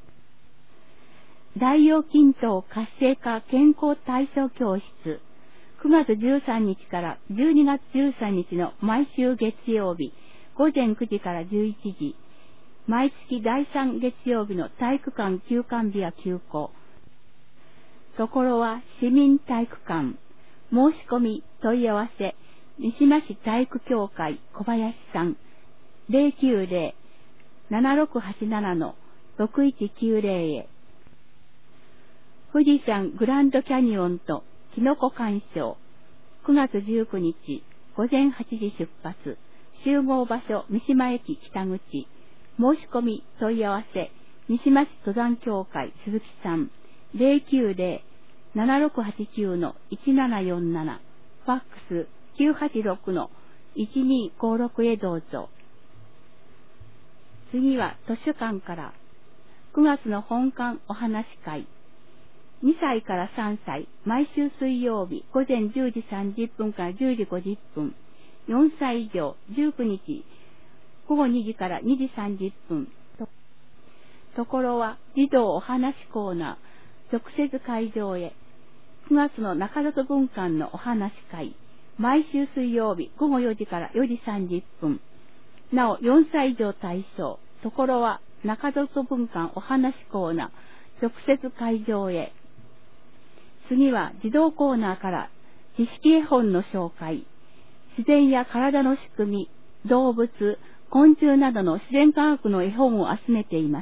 大腰筋頭活性化健康体操教室。9月13日から12月13日の毎週月曜日、午前9時から11時。毎月第3月曜日の体育館休館日は休校。ところは市民体育館。申し込み問い合わせ、三島市体育協会小林さん、090-7687-6190 へ。富士山グランドキャニオンとキノコ鑑賞。9月19日、午前8時出発。集合場所、三島駅北口。申し込み問い合わせ、三島市登山協会鈴木さん、090-7689-1747。ファックス 986-1256 へどうぞ。次は図書館から、9月の本館お話会。2歳から3歳、毎週水曜日、午前10時30分から10時50分。4歳以上、19日、午後2時から2時30分。ところは、児童お話コーナー、直接会場へ。9月の中里文館のお話会。毎週水曜日、午後4時から4時30分。なお、4歳以上対象。ところは、中里文館お話コーナー、直接会場へ。次は児童コーナーから知識絵本の紹介。自然や体の仕組み、動物、昆虫などの自然科学の絵本を集めています。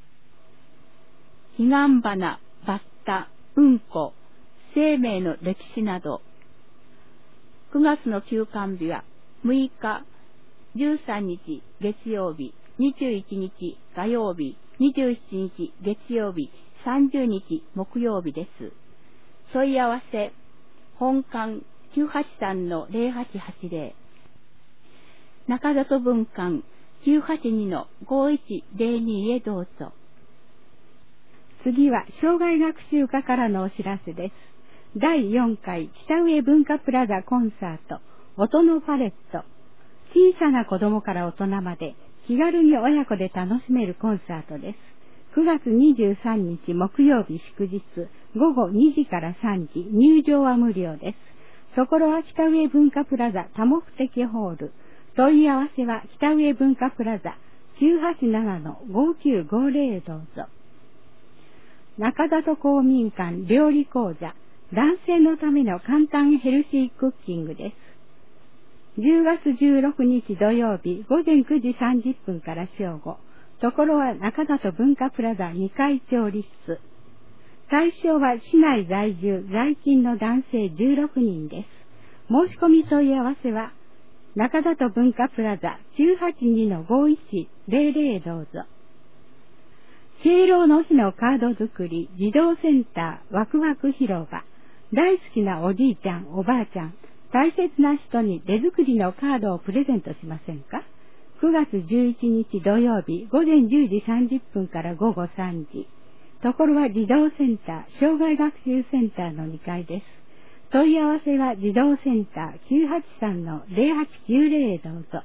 彼岸花、バッタ、うんこ、生命の歴史など。9月の休館日は6日、 13日月曜日、21日火曜日、27日月曜日、30日木曜日です。問い合わせ、本館 983-0880、中里分館 982-5102 へどうぞ。 次は障害学習課からのお知らせです。第4回北上文化プラザコンサート音のパレット、小さな子供から大人まで気軽に親子で楽しめるコンサートです。9月23日木曜日祝日午後2時から3時、入場は無料です。ところは北上文化プラザ多目的ホール。問い合わせは北上文化プラザ 987-5950 どうぞ。中里公民館料理講座、男性のための簡単ヘルシークッキングです。10月16日土曜日午前9時30分から正午。ところは中里文化プラザ2階調理室。対象は市内在住在勤の男性16人です。申し込み問い合わせは中里文化プラザ 982-5100 どうぞ。敬老の日のカード作り児童センターワクワク広場。大好きなおじいちゃんおばあちゃん、大切な人に手作りのカードをプレゼントしませんか。9月11日土曜日午前10時30分から午後3時。ところは児童センター障害学習センターの2階です。問い合わせは児童センター 983-0890 どうぞ。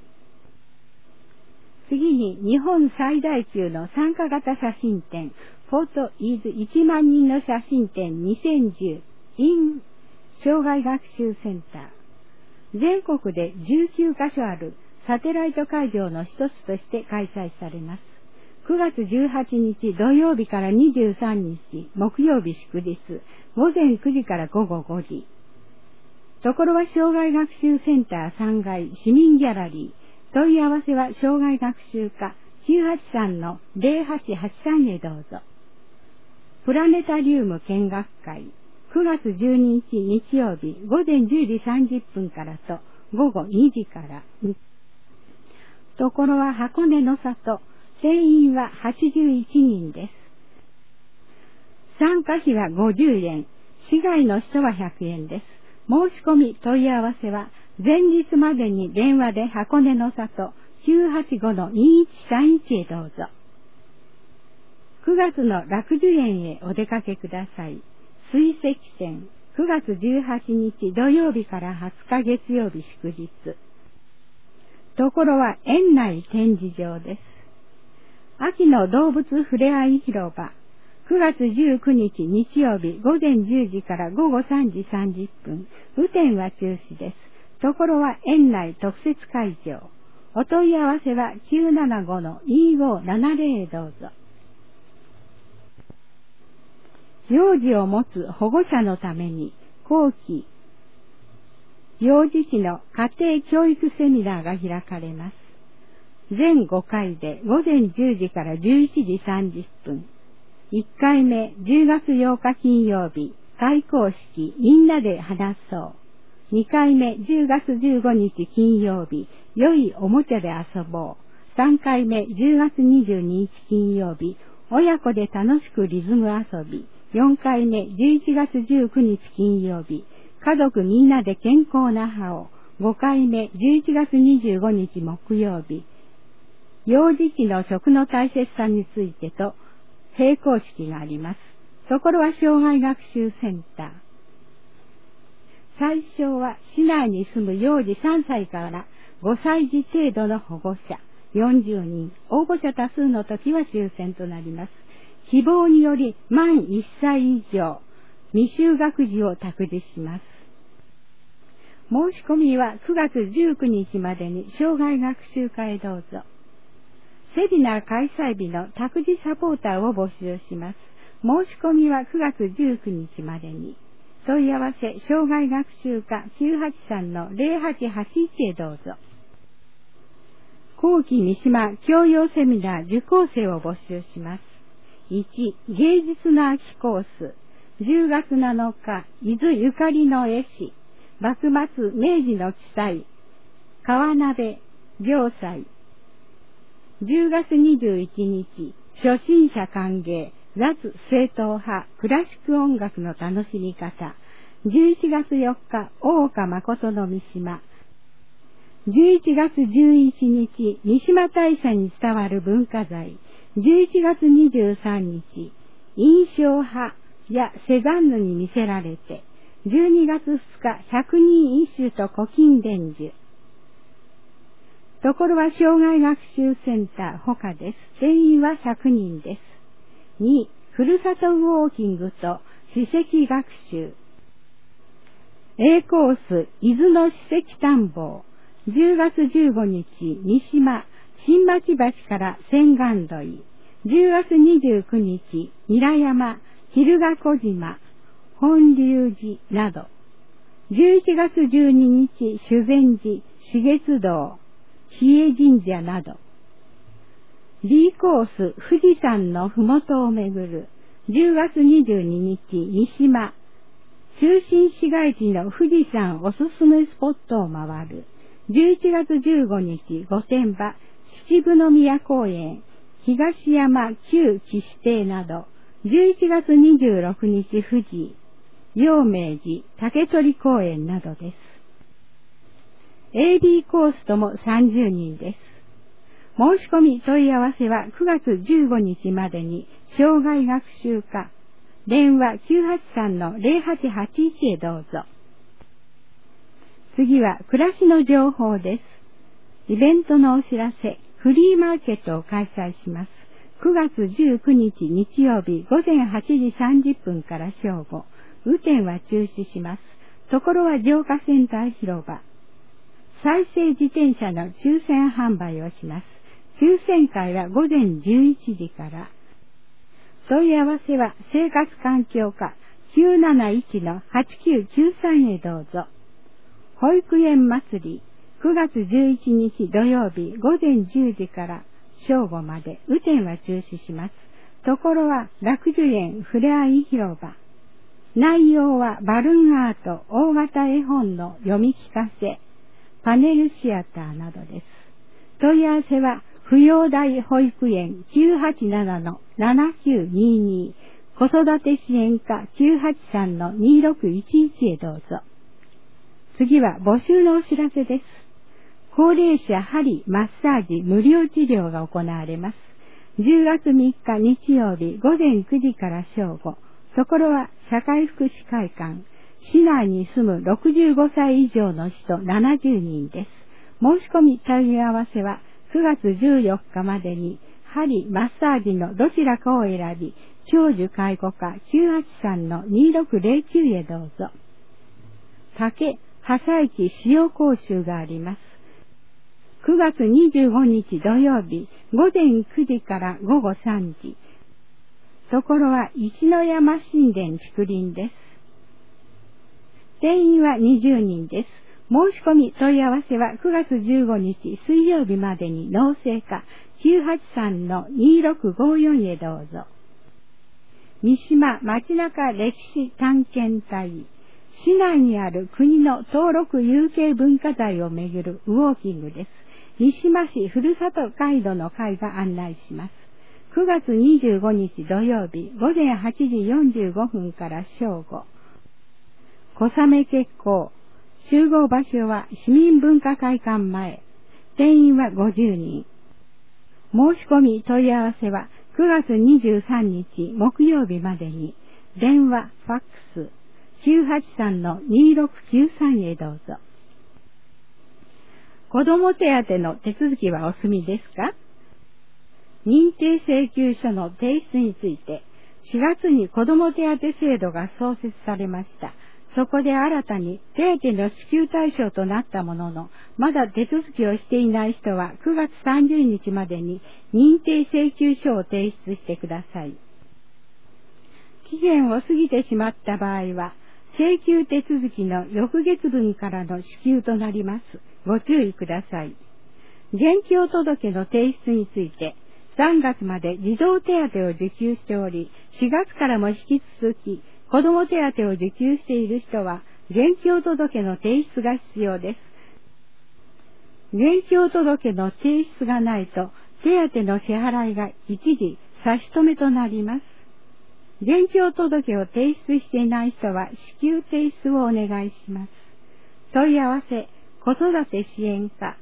次に日本最大級の参加型写真展フォトイズ1万人の写真展2010 in 障害学習センター。全国で19カ所あるサテライト会場の一つとして開催されます。9月18日土曜日から23日木曜日祝日午前9時から午後5時。ところは障害学習センター3階市民ギャラリー。問い合わせは障害学習課 983-0883 へどうぞ。プラネタリウム見学会9月12日日曜日午前10時30分からと午後2時から。ところは箱根の里、定員は81人です。参加費は50円、市外の人は100円です。申し込み問い合わせは前日までに電話で箱根の里 985-2131 へどうぞ。9月の楽寿園へお出かけください。水石線9月18日土曜日から20日月曜日祝日。ところは園内展示場です。秋の動物ふれあい広場9月19日日曜日午前10時から午後3時30分。雨天は中止です。ところは園内特設会場。お問い合わせは 975-2570 どうぞ。幼児を持つ保護者のために後期幼児期の家庭教育セミナーが開かれます。全5回で午前10時から11時30分。1回目10月8日金曜日開講式みんなで話そう。2回目10月15日金曜日良いおもちゃで遊ぼう。3回目10月22日金曜日親子で楽しくリズム遊び。4回目11月19日金曜日家族みんなで健康な歯を。5回目11月25日木曜日幼児期の食の大切さについてと閉講式があります。ところは障害学習センター。対象は市内に住む幼児3歳から5歳児程度の保護者40人。応募者多数の時は抽選となります。希望により満1歳以上未就学児を託児します。申し込みは9月19日までに障害学習課へどうぞ。セミナー開催日の託児サポーターを募集します。申し込みは9月19日までに。問い合わせ障害学習課 983-0881 へどうぞ。後期三島教養セミナー受講生を募集します。1、芸術の秋コース。10月7日、伊豆ゆかりの絵師。幕末明治の記載。川鍋、 行祭。10月21日、初心者歓迎、雑正統派、クラシック音楽の楽しみ方。11月4日、大岡誠の三島。11月11日、三島大社に伝わる文化財。11月23日、印象派やセザンヌに見せられて。12月2日、百人一首と古今伝授。ところは障害学習センター他です。定員は100人です。2、ふるさとウォーキングと史跡学習。A コース、伊豆の史跡探訪。10月15日、三島、新町橋から千貫土井。10月29日、韮山、蛭ヶ小島、本龍寺など。11月12日、修善寺、紫月堂、比叡神社など。B コース、富士山のふもとを巡る。10月22日、三島、中心市街地の富士山おすすめスポットを回る。11月15日、御殿場、秩父宮公園、東山旧騎士邸など。11月26日、富士、陽明寺、竹取公園などです。AB コースとも30人です。申し込み問い合わせは9月15日までに、障害学習課、電話 983-0881 へどうぞ。次は暮らしの情報です。イベントのお知らせ、フリーマーケットを開催します。9月19日日曜日午前8時30分から正午。雨天は中止します。ところは浄化センター広場。再生自転車の抽選販売をします。抽選会は午前11時から。問い合わせは生活環境課 971-8993 へどうぞ。保育園祭り9月11日土曜日午前10時から正午まで雨天は中止します。ところは楽寿園ふれあい広場。内容はバルーンアート、大型絵本の読み聞かせ、パネルシアターなどです。問い合わせは扶養大保育園 987-7922 子育て支援課 983-2611 へどうぞ。次は募集のお知らせです。高齢者針マッサージ無料治療が行われます。10月3日日曜日午前9時から正午。ところは社会福祉会館。市内に住む65歳以上の人70人です。申し込み問い合わせは9月14日までに針マッサージのどちらかを選び、長寿介護課 983-2609 へどうぞ。竹、破砕機使用講習があります。9月25日土曜日午前9時から午後3時。ところは石の山神殿竹林です。定員は20人です。申し込み問い合わせは9月15日水曜日までに農政課 983-2654 へどうぞ。三島街中歴史探検隊。市内にある国の登録有形文化財をめぐるウォーキングです。三島市ふるさとガイドの会が案内します。9月25日土曜日午前8時45分から正午。小雨決行。集合場所は市民文化会館前。定員は50人。申し込み問い合わせは9月23日木曜日までに。電話、ファックス。983-2693 へどうぞ。子ども手当の手続きはお済みですか？認定請求書の提出について、4月に子ども手当制度が創設されました。そこで新たに手当の支給対象となったものの、まだ手続きをしていない人は9月30日までに認定請求書を提出してください。期限を過ぎてしまった場合は、請求手続きの翌月分からの支給となります。ご注意ください。現況届の提出について、3月まで児童手当を受給しており、4月からも引き続き、子ども手当を受給している人は、現況届の提出が必要です。 現況届の提出がないと手当の支払いが一時差し止めとなります。現況届を提出していない人は至急提出をお願いします。問い合わせ子育て支援課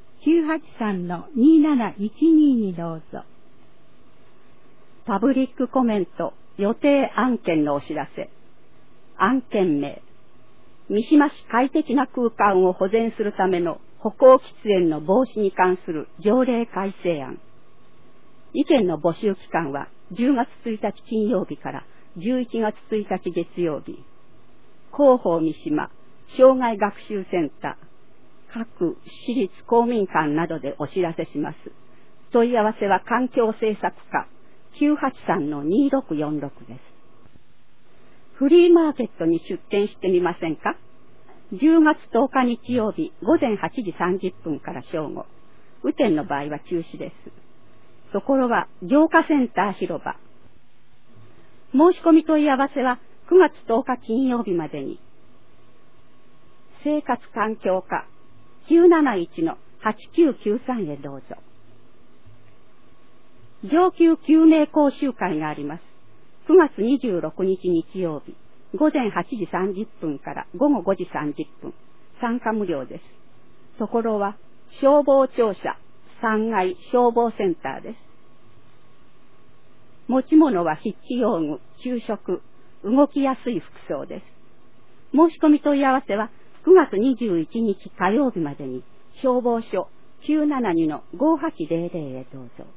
983-2712 にどうぞ。 パブリックコメント予定案件のお知らせ。案件名、三島市快適な空間を保全するための歩行喫煙の防止に関する条例改正案。意見の募集期間は10月1日金曜日から11月1日月曜日。広報三島障害学習センター、各私立公民館などでお知らせします。問い合わせは環境政策課 983-2646 です。フリーマーケットに出店してみませんか。10月10日日曜日午前8時30分から正午。雨天の場合は中止です。ところは浄化センター広場。申し込み問い合わせは9月10日金曜日までに。生活環境課 971-8993 へどうぞ。上級救命講習会があります。9月26日日曜日午前8時30分から午後5時30分。参加無料です。ところは消防庁舎3階消防センターです。持ち物は筆記用具、昼食、動きやすい服装です。申し込み問い合わせは9月21日火曜日までに消防署 972-5800 へどうぞ。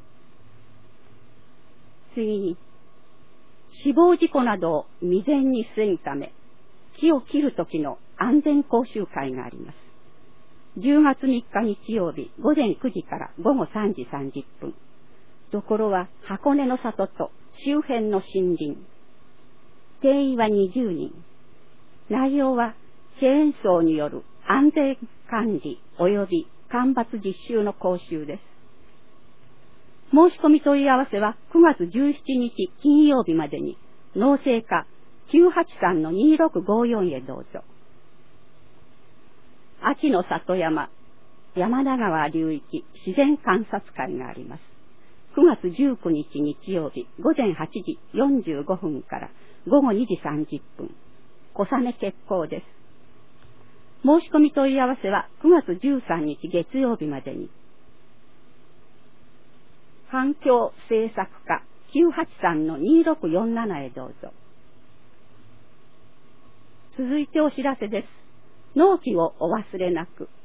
次に、死亡事故などを未然に防ぐため、木を切るときの安全講習会があります。10月3日日曜日午前9時から午後3時30分。ところは箱根の里と周辺の森林。定員は20人。内容はチェーンソーによる安全管理及び間伐実習の講習です。申し込み問い合わせは9月17日金曜日までに農政課 983-2654 へどうぞ。秋の里山山田川流域自然観察会があります。9月19日日曜日午前8時45分から午後2時30分。小雨決行です。申し込み問い合わせは9月13日月曜日までに。環境政策課 983-2647 へどうぞ。続いてお知らせです。納期をお忘れなく。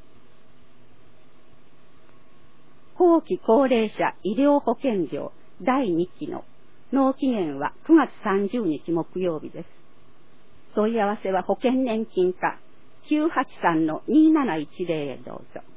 後期高齢者医療保険料第2期の納期限は9月30日木曜日です。問い合わせは保険年金課 983-2710 へどうぞ。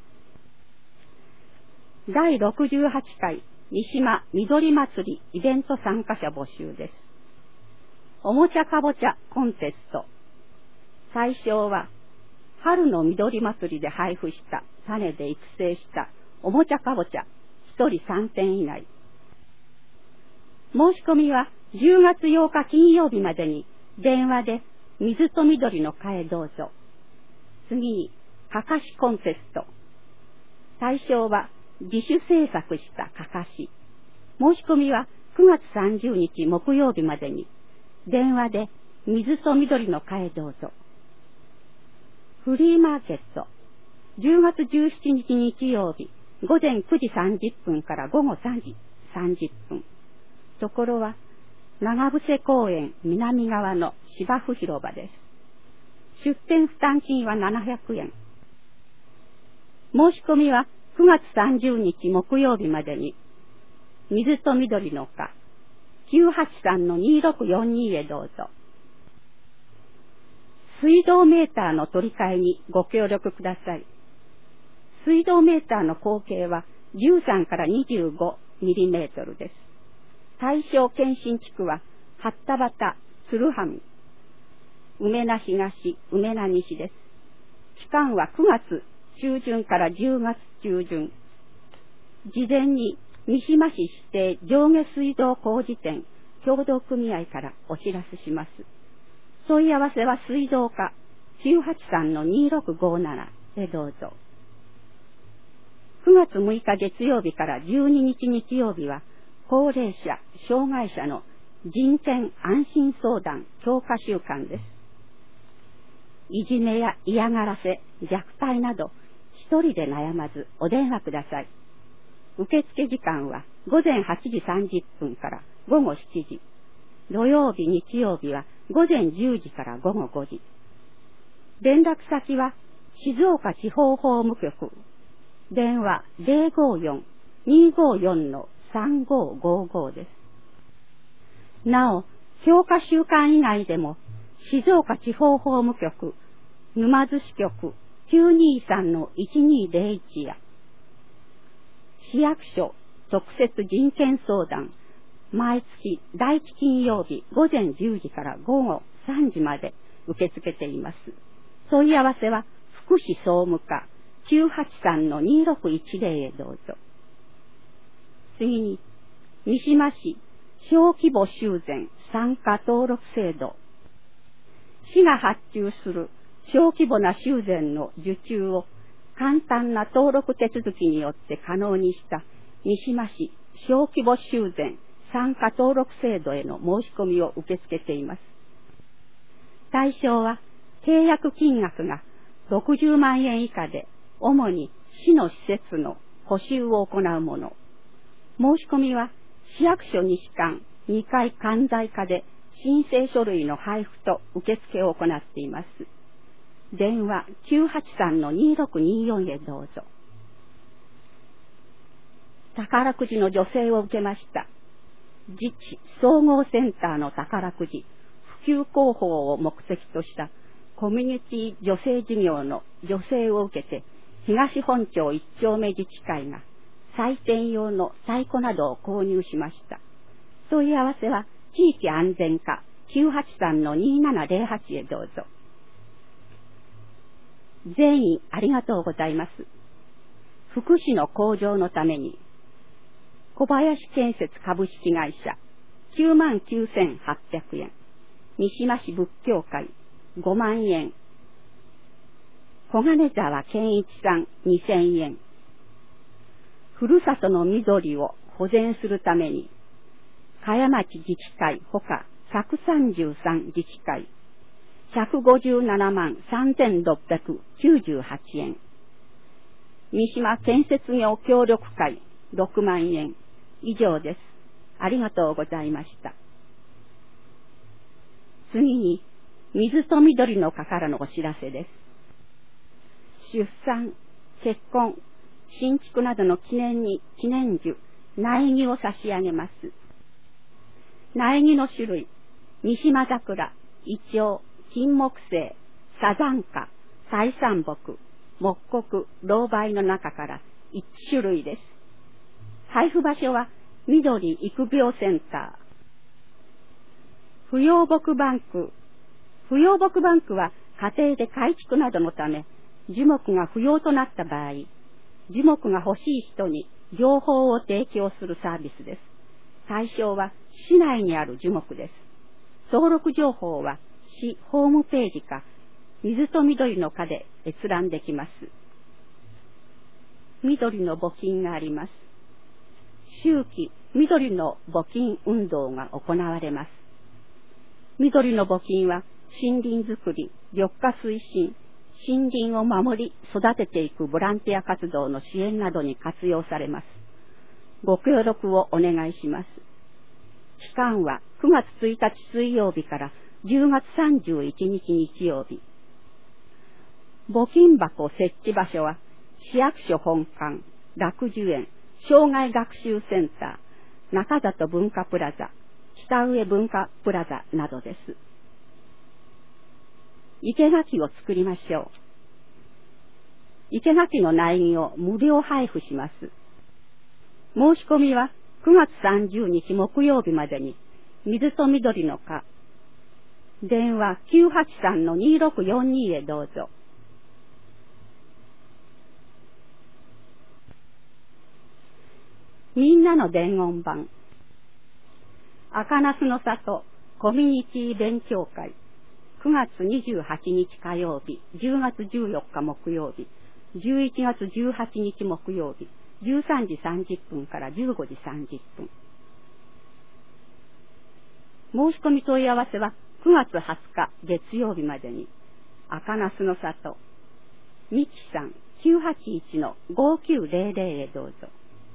第68回三島緑祭りイベント参加者募集です。おもちゃかぼちゃコンテスト。対象は春の緑祭りで配布した種で育成したおもちゃかぼちゃ1人3点以内。申し込みは10月8日金曜日までに電話で水と緑の会へどうぞ。次にかかしコンテスト。対象は自主制作したかかし。申し込みは9月30日木曜日までに電話で水と緑の会へどうぞ。フリーマーケット。10月17日日曜日午前9時30分から午後3時30分。ところは長伏公園南側の芝生広場です。出店負担金は700円。申し込みは9月30日木曜日までに水と緑の課 983-2642 へどうぞ。水道メーターの取り替えにご協力ください。水道メーターの口径は13から25ミリメートルです。対象検診地区は八田端、鶴羽、梅名東、梅名西です。期間は9月中旬から10月中旬。事前に三島市指定上下水道工事店協同組合からお知らせします。問い合わせは水道課 983-2657 へどうぞ。 9月6日月曜日から12日日曜日は、高齢者、障害者の人権安心相談強化週間です。いじめや嫌がらせ、虐待など、一人で悩まずお電話ください。受付時間は午前8時30分から午後7時。土曜日、日曜日は午前10時から午後5時。連絡先は静岡地方法務局。電話054-254-3555です。なお、強化週間以外でも、静岡地方法務局、沼津支局 923-1201 や、市役所特設人権相談、毎月第1金曜日午前10時から午後3時まで受け付けています。問い合わせは福祉総務課 983-2610 へどうぞ。次に、三島市小規模修繕参加登録制度。市が発注する小規模な修繕の受注を簡単な登録手続きによって可能にした三島市小規模修繕参加登録制度への申し込みを受け付けています。対象は契約金額が60万円以下で、主に市の施設の補修を行うもの。申し込みは市役所西館2階関西課で申請書類の配布と受付を行っています。電話 983-2624 へどうぞ。宝くじの助成を受けました。自治総合センターの宝くじ普及広報を目的としたコミュニティ助成事業の助成を受けて、東本町1丁目自治会が採点用の太鼓などを購入しました。問い合わせは地域安全課 983-2708 へどうぞ。全員ありがとうございます。福祉の向上のために、小林建設株式会社 99,800 円、三島市仏教会5万円、小金沢健一さん2000円、ふるさとの緑を保全するために、茅町自治会ほか133自治会157万3698円、三島建設業協力会6万円以上です。ありがとうございました。次に、水と緑の課からのお知らせです。出産、結婚、新築などの記念に記念樹、苗木を差し上げます。苗木の種類、三島桜、イチョウ、金木犀、サザンカ、大山木、木国、老梅の中から1種類です。配布場所は緑育苗センター。不要木バンク。不要木バンクは家庭で改築などのため樹木が不要となった場合、樹木が欲しい人に情報を提供するサービスです。対象は市内にある樹木です。登録情報は市ホームページか水と緑の課で閲覧できます。緑の募金があります。秋季緑の募金運動が行われます。緑の募金は森林づくり、緑化推進、森林を守り育てていくボランティア活動の支援などに活用されます。ご協力をお願いします。期間は9月1日水曜日から10月31日日曜日。募金箱設置場所は市役所本館、楽寿園、障害学習センター、中里文化プラザ、北上文化プラザなどです。生垣を作りましょう。生垣の苗木を無料配布します。申し込みは9月30日木曜日までに、水と緑の課、電話 983-2642 へどうぞ。みんなの伝言版。赤ナスの里コミュニティ勉強会、9月28日火曜日、10月14日木曜日、 11月18日木曜日、13時30分から15時30分。申し込み問い合わせは9月20日月曜日までに、赤ナスの里、ミキさん 981-5900 へどうぞ。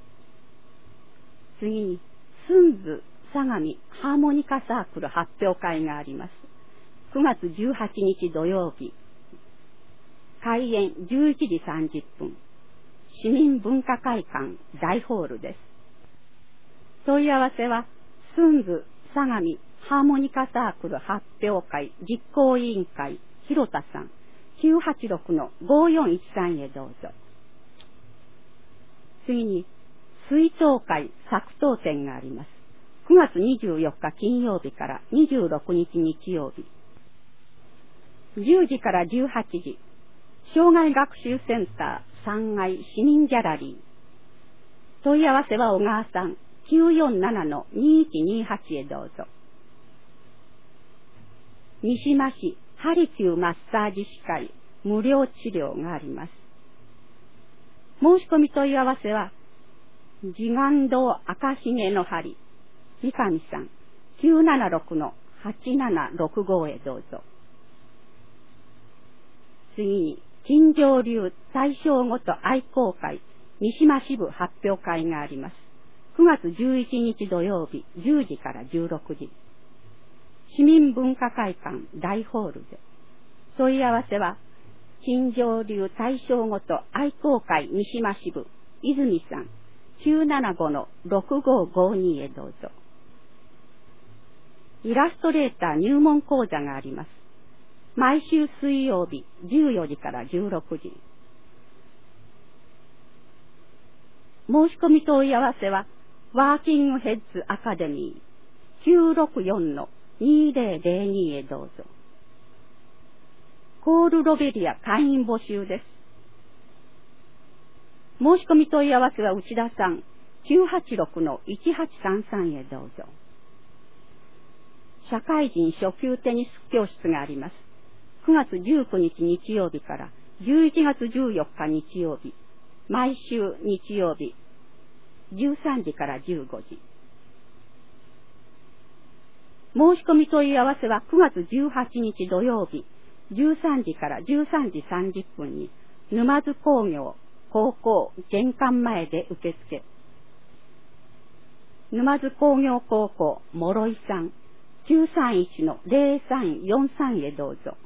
次に、スンズ相模ハーモニカサークル発表会があります。9月18日土曜日、開演11時30分、市民文化会館大ホールです。問い合わせは、スンズ相模ハーモニカサークル発表会実行委員会広田さん 986-5413 へどうぞ。次に、水筒会作刀展があります。9月24日金曜日から26日日曜日。10時から18時、障害学習センター3階市民ギャラリー。問い合わせは小川さん 947-2128 へどうぞ。三島市ハリキューマッサージ歯科医無料治療があります。申し込み問い合わせは、慈願堂赤ひげの針、三上さん 976-8765 へどうぞ。次に、金城流大正ごと愛好会三島支部発表会があります。9月11日土曜日10時から16時。市民文化会館大ホールで。問い合わせは、金城流大正ごと愛好会三島支部泉さん 975-6552 へどうぞ。イラストレーター入門講座があります。毎週水曜日14時から16時。申し込み問い合わせは、ワーキングヘッズアカデミー 964-2002 へどうぞ。コールロベリア会員募集です。申し込み問い合わせは内田さん 986-1833 へどうぞ。社会人初級テニス教室があります。9月19日日曜日から11月14日日曜日、毎週日曜日、13時から15時。申し込み問い合わせは9月18日土曜日、13時から13時30分に、沼津工業高校玄関前で受付。沼津工業高校諸井さん 931-0343 へどうぞ。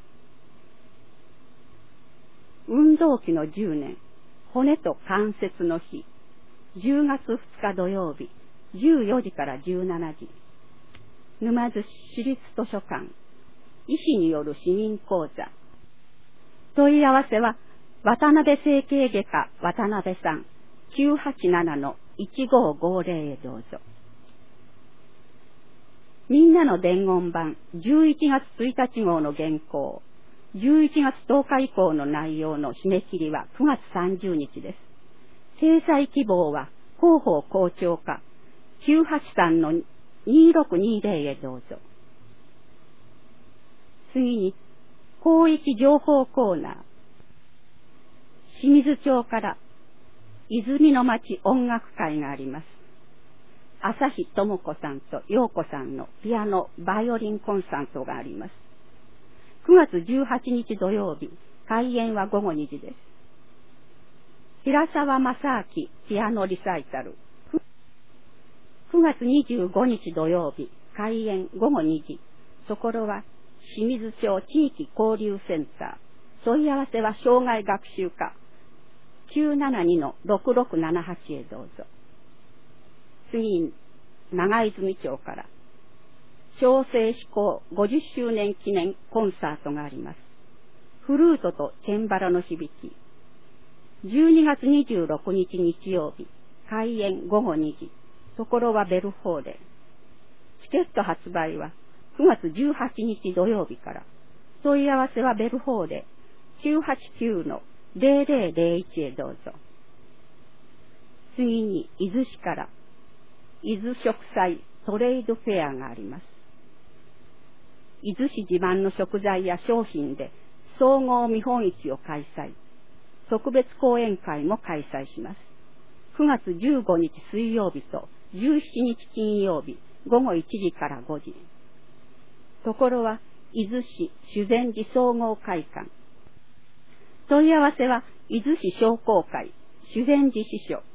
運動器の10年、骨と関節の日、10月2日土曜日、14時から17時。沼津市立図書館、医師による市民講座。問い合わせは、渡辺整形外科渡辺さん、987-1550 へどうぞ。みんなの伝言版、11月1日号の原稿、11月10日以降の内容の締め切りは9月30日です。掲載希望は広報校長課 983-2620 へどうぞ。次に、広域情報コーナー。清水町から泉の町音楽会があります。朝日智子さんと陽子さんのピアノ、バイオリンコンサートがあります。9月18日土曜日、開演は午後2時です。平沢正明ピアノリサイタル。9月25日土曜日、開演午後2時。ところは清水町地域交流センター。問い合わせは障害学習課 972-6678 へどうぞ。次に、長泉町から、調整志向50周年記念コンサートがあります。フルートとチェンバラの響き。12月26日日曜日、開演午後2時。ところはベルホーレ。チケット発売は9月18日土曜日から。問い合わせはベルホーレ 989-0001 へどうぞ。次に、伊豆市から、伊豆食材トレードフェアがあります。伊豆市自慢の食材や商品で総合見本市を開催。 特別講演会も開催します。9月15日水曜日と17日金曜日午後1時から5時。ところは伊豆市修善寺総合会館。問い合わせは伊豆市商工会修善寺支所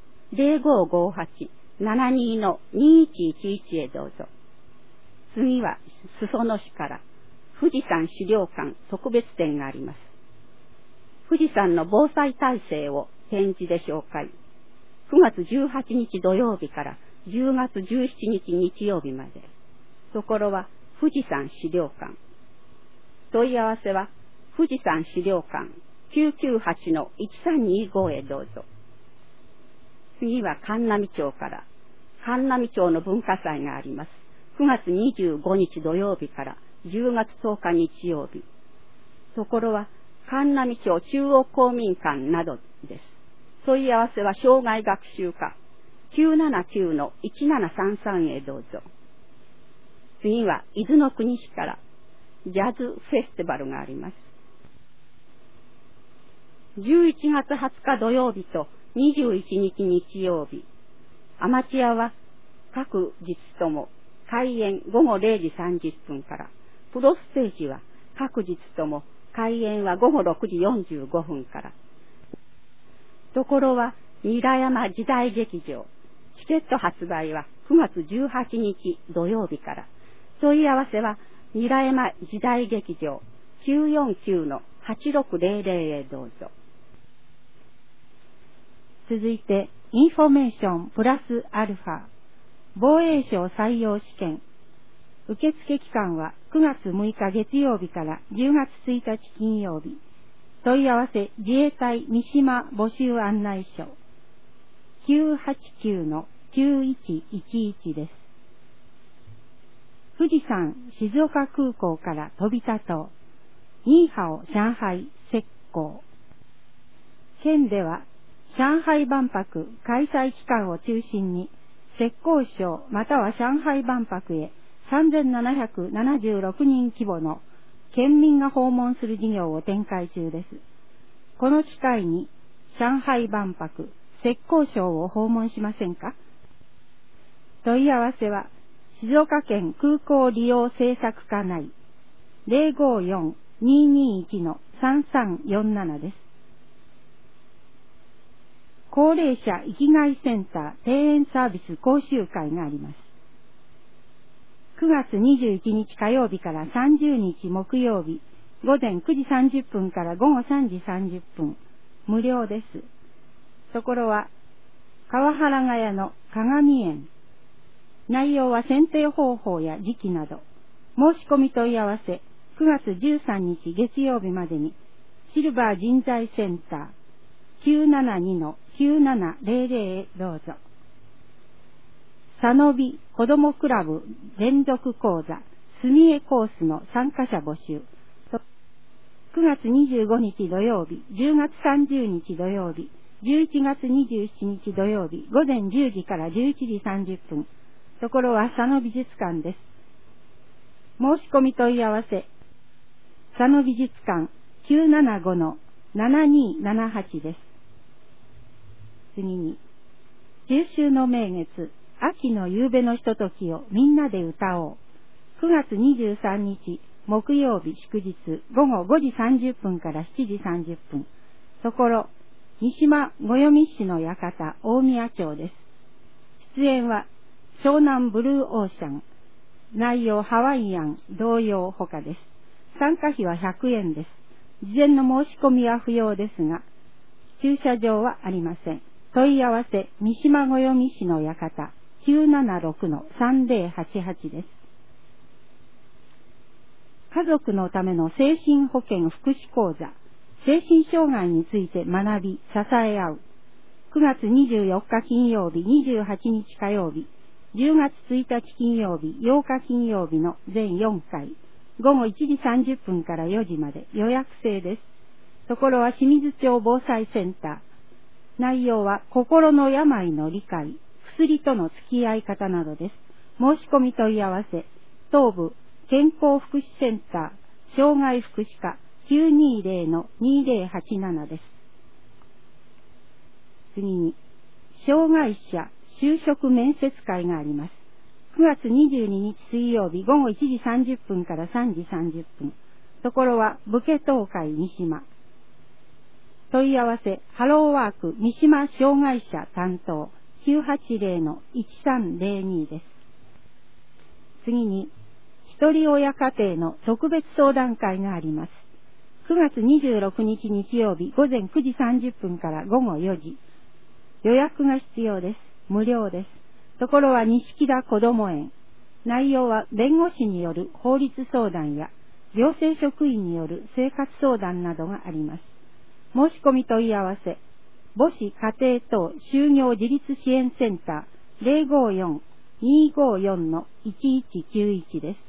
0558-72-2111 へどうぞ。次は裾野市から富士山資料館特別展があります。富士山の防災体制を展示で紹介。9月18日土曜日から10月17日日曜日まで。ところは富士山資料館。問い合わせは富士山資料館 998-1325 へどうぞ。次は神南町から神南町の文化祭があります。9月25日土曜日から10月10日日曜日。ところは神南町中央公民館などです。問い合わせは障害学習課 979-1733 へどうぞ。次は伊豆の国市からジャズフェスティバルがあります。11月20日土曜日と21日日曜日。アマチュアは各日とも開演午後0時30分から、プロステージは各日とも開演は午後6時45分から。ところは韮山時代劇場。チケット発売は9月18日土曜日から。問い合わせは韮山時代劇場 949-8600 へどうぞ。続いてインフォメーションプラスアルファ防衛省採用試験。受付期間は9月6日月曜日から10月1日金曜日。問い合わせ自衛隊三島募集案内所 989-9111 です。富士山静岡空港から飛び立とう。ニーハオ上海浙江。県では上海万博開催期間を中心に浙江省または上海万博へ3776人規模の県民が訪問する事業を展開中です。この機会に上海万博浙江省を訪問しませんか？問い合わせは静岡県空港利用政策課内 054-221-3347 です。高齢者生きがいセンター庭園サービス講習会があります。9月21日火曜日から30日木曜日、午前9時30分から午後3時30分、無料です。ところは、川原ヶ谷の鏡園。内容は選定方法や時期など、申し込み問い合わせ、9月13日月曜日までに、シルバー人材センター 972-9700 へどうぞ。佐野美子どもクラブ連続講座住江コースの参加者募集。9月25日土曜日、10月30日土曜日、11月27日土曜日、午前10時から11時30分。ところは佐野美術館です。申し込み問い合わせ、佐野美術館 975-7278 です。次に、中秋の名月、秋の夕べのひとときをみんなで歌おう。9月23日木曜日祝日午後5時30分から7時30分。ところ、三島ごよみ市の館大宮町です。出演は湘南ブルーオーシャン、内容ハワイアン同様ほかです。参加費は100円です。事前の申し込みは不要ですが、駐車場はありません。問い合わせ三島ごよみ市の館 976-3088 です。家族のための精神保健福祉講座、精神障害について学び、支え合う。9月24日金曜日、28日火曜日、10月1日金曜日、8日金曜日の全4回、午後1時30分から4時まで予約制です。ところは清水町防災センター。内容は心の病の理解、薬との付き合い方などです。申し込み問い合わせ、東部健康福祉センター障害福祉課 920-2087 です。 次に、障害者就職面接会があります。9月22日水曜日午後1時30分から3時30分。ところは武家東海三島。問い合わせ、ハローワーク三島障害者担当 980-1302 です。次に、一人親家庭の特別相談会があります。9月26日日曜日午前9時30分から午後4時。予約が必要です。無料です。ところは錦田こども園。内容は弁護士による法律相談や行政職員による生活相談などがあります。申し込み問い合わせ、母子家庭等就業自立支援センター 054-254-1191 です。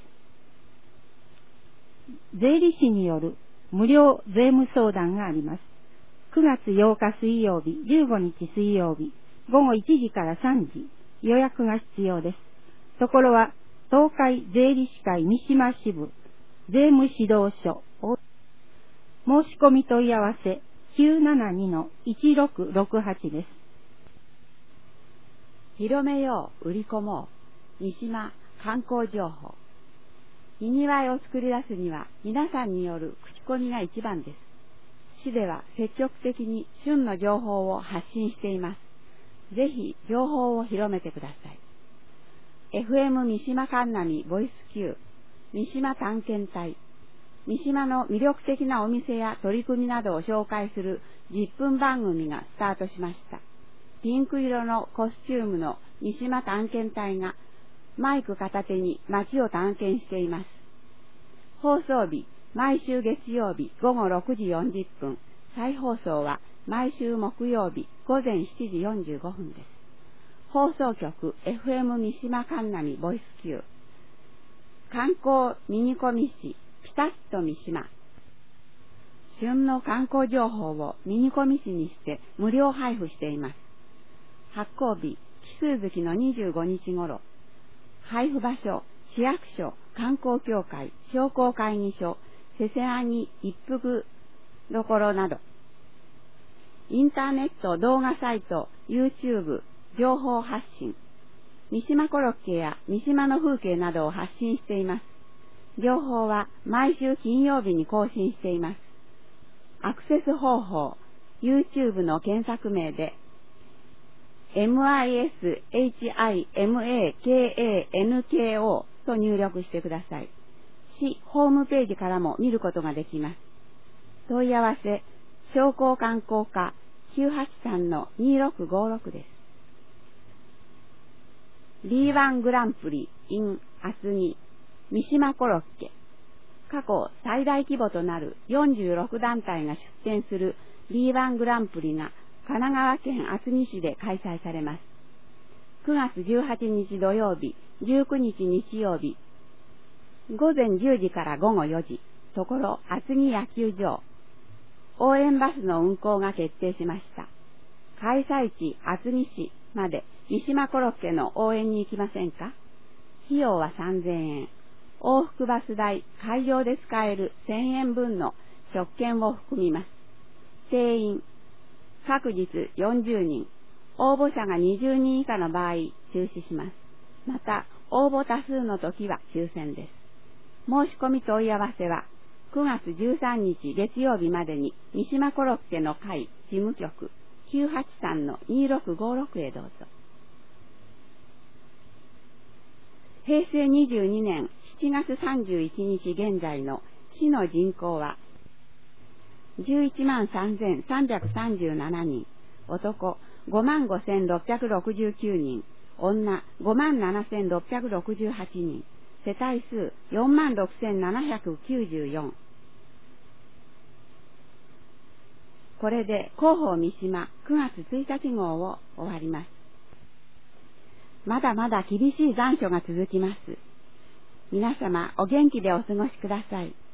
税理士による無料税務相談があります。9月8日水曜日、15日水曜日、午後1時から3時、予約が必要です。ところは、東海税理士会三島支部、税務指導所、申し込み問い合わせ、972-1668 です。 広めよう、売り込もう、三島観光情報。にぎわいを作り出すには皆さんによる口コミが一番です。市では積極的に旬の情報を発信しています。ぜひ情報を広めてください。FM 三島カンナミボイス Q 三島探検隊。三島の魅力的なお店や取り組みなどを紹介する10分番組がスタートしました。ピンク色のコスチュームの三島探検隊がマイク片手に街を探検しています。放送日、毎週月曜日午後6時40分。再放送は毎週木曜日午前7時45分です。放送局 FM 三島カンナミボイス Q。観光ミニコミ誌ピタッと三島。旬の観光情報をミニコミ誌にして無料配布しています。発行日、奇数月の25日頃。配布場所、市役所、観光協会、商工会議所、せせらぎ一服どころなど、インターネット動画サイト、YouTube、情報発信、三島コロッケや三島の風景などを発信しています。情報は毎週金曜日に更新しています。アクセス方法、YouTube の検索名で、MISHIMAKANKO と入力してください。市ホームページからも見ることができます。問い合わせ、商工観光課 983-2656 です。B1 グランプリ in 厚木三島コロッケ。過去最大規模となる46団体が出展する B1 グランプリが神奈川県厚木市で開催されます。9月18日土曜日、19日日曜日、午前10時から午後4時、ところ厚木野球場。応援バスの運行が決定しました。開催地厚木市まで三島コロッケの応援に行きませんか？費用は3000円。往復バス代、会場で使える1000円分の食券を含みます。定員各日40人、応募者が20人以下の場合、中止します。また、応募多数の時は抽選です。申し込み問い合わせは、9月13日月曜日までに、三島コロッケの会事務局 983-2656 へどうぞ。平成22年7月31日現在の市の人口は、113,337 人、男55,669 人、女57,668 人、世帯数46,794。これで広報三島9月1日号を終わります。まだまだ厳しい残暑が続きます。皆様お元気でお過ごしください。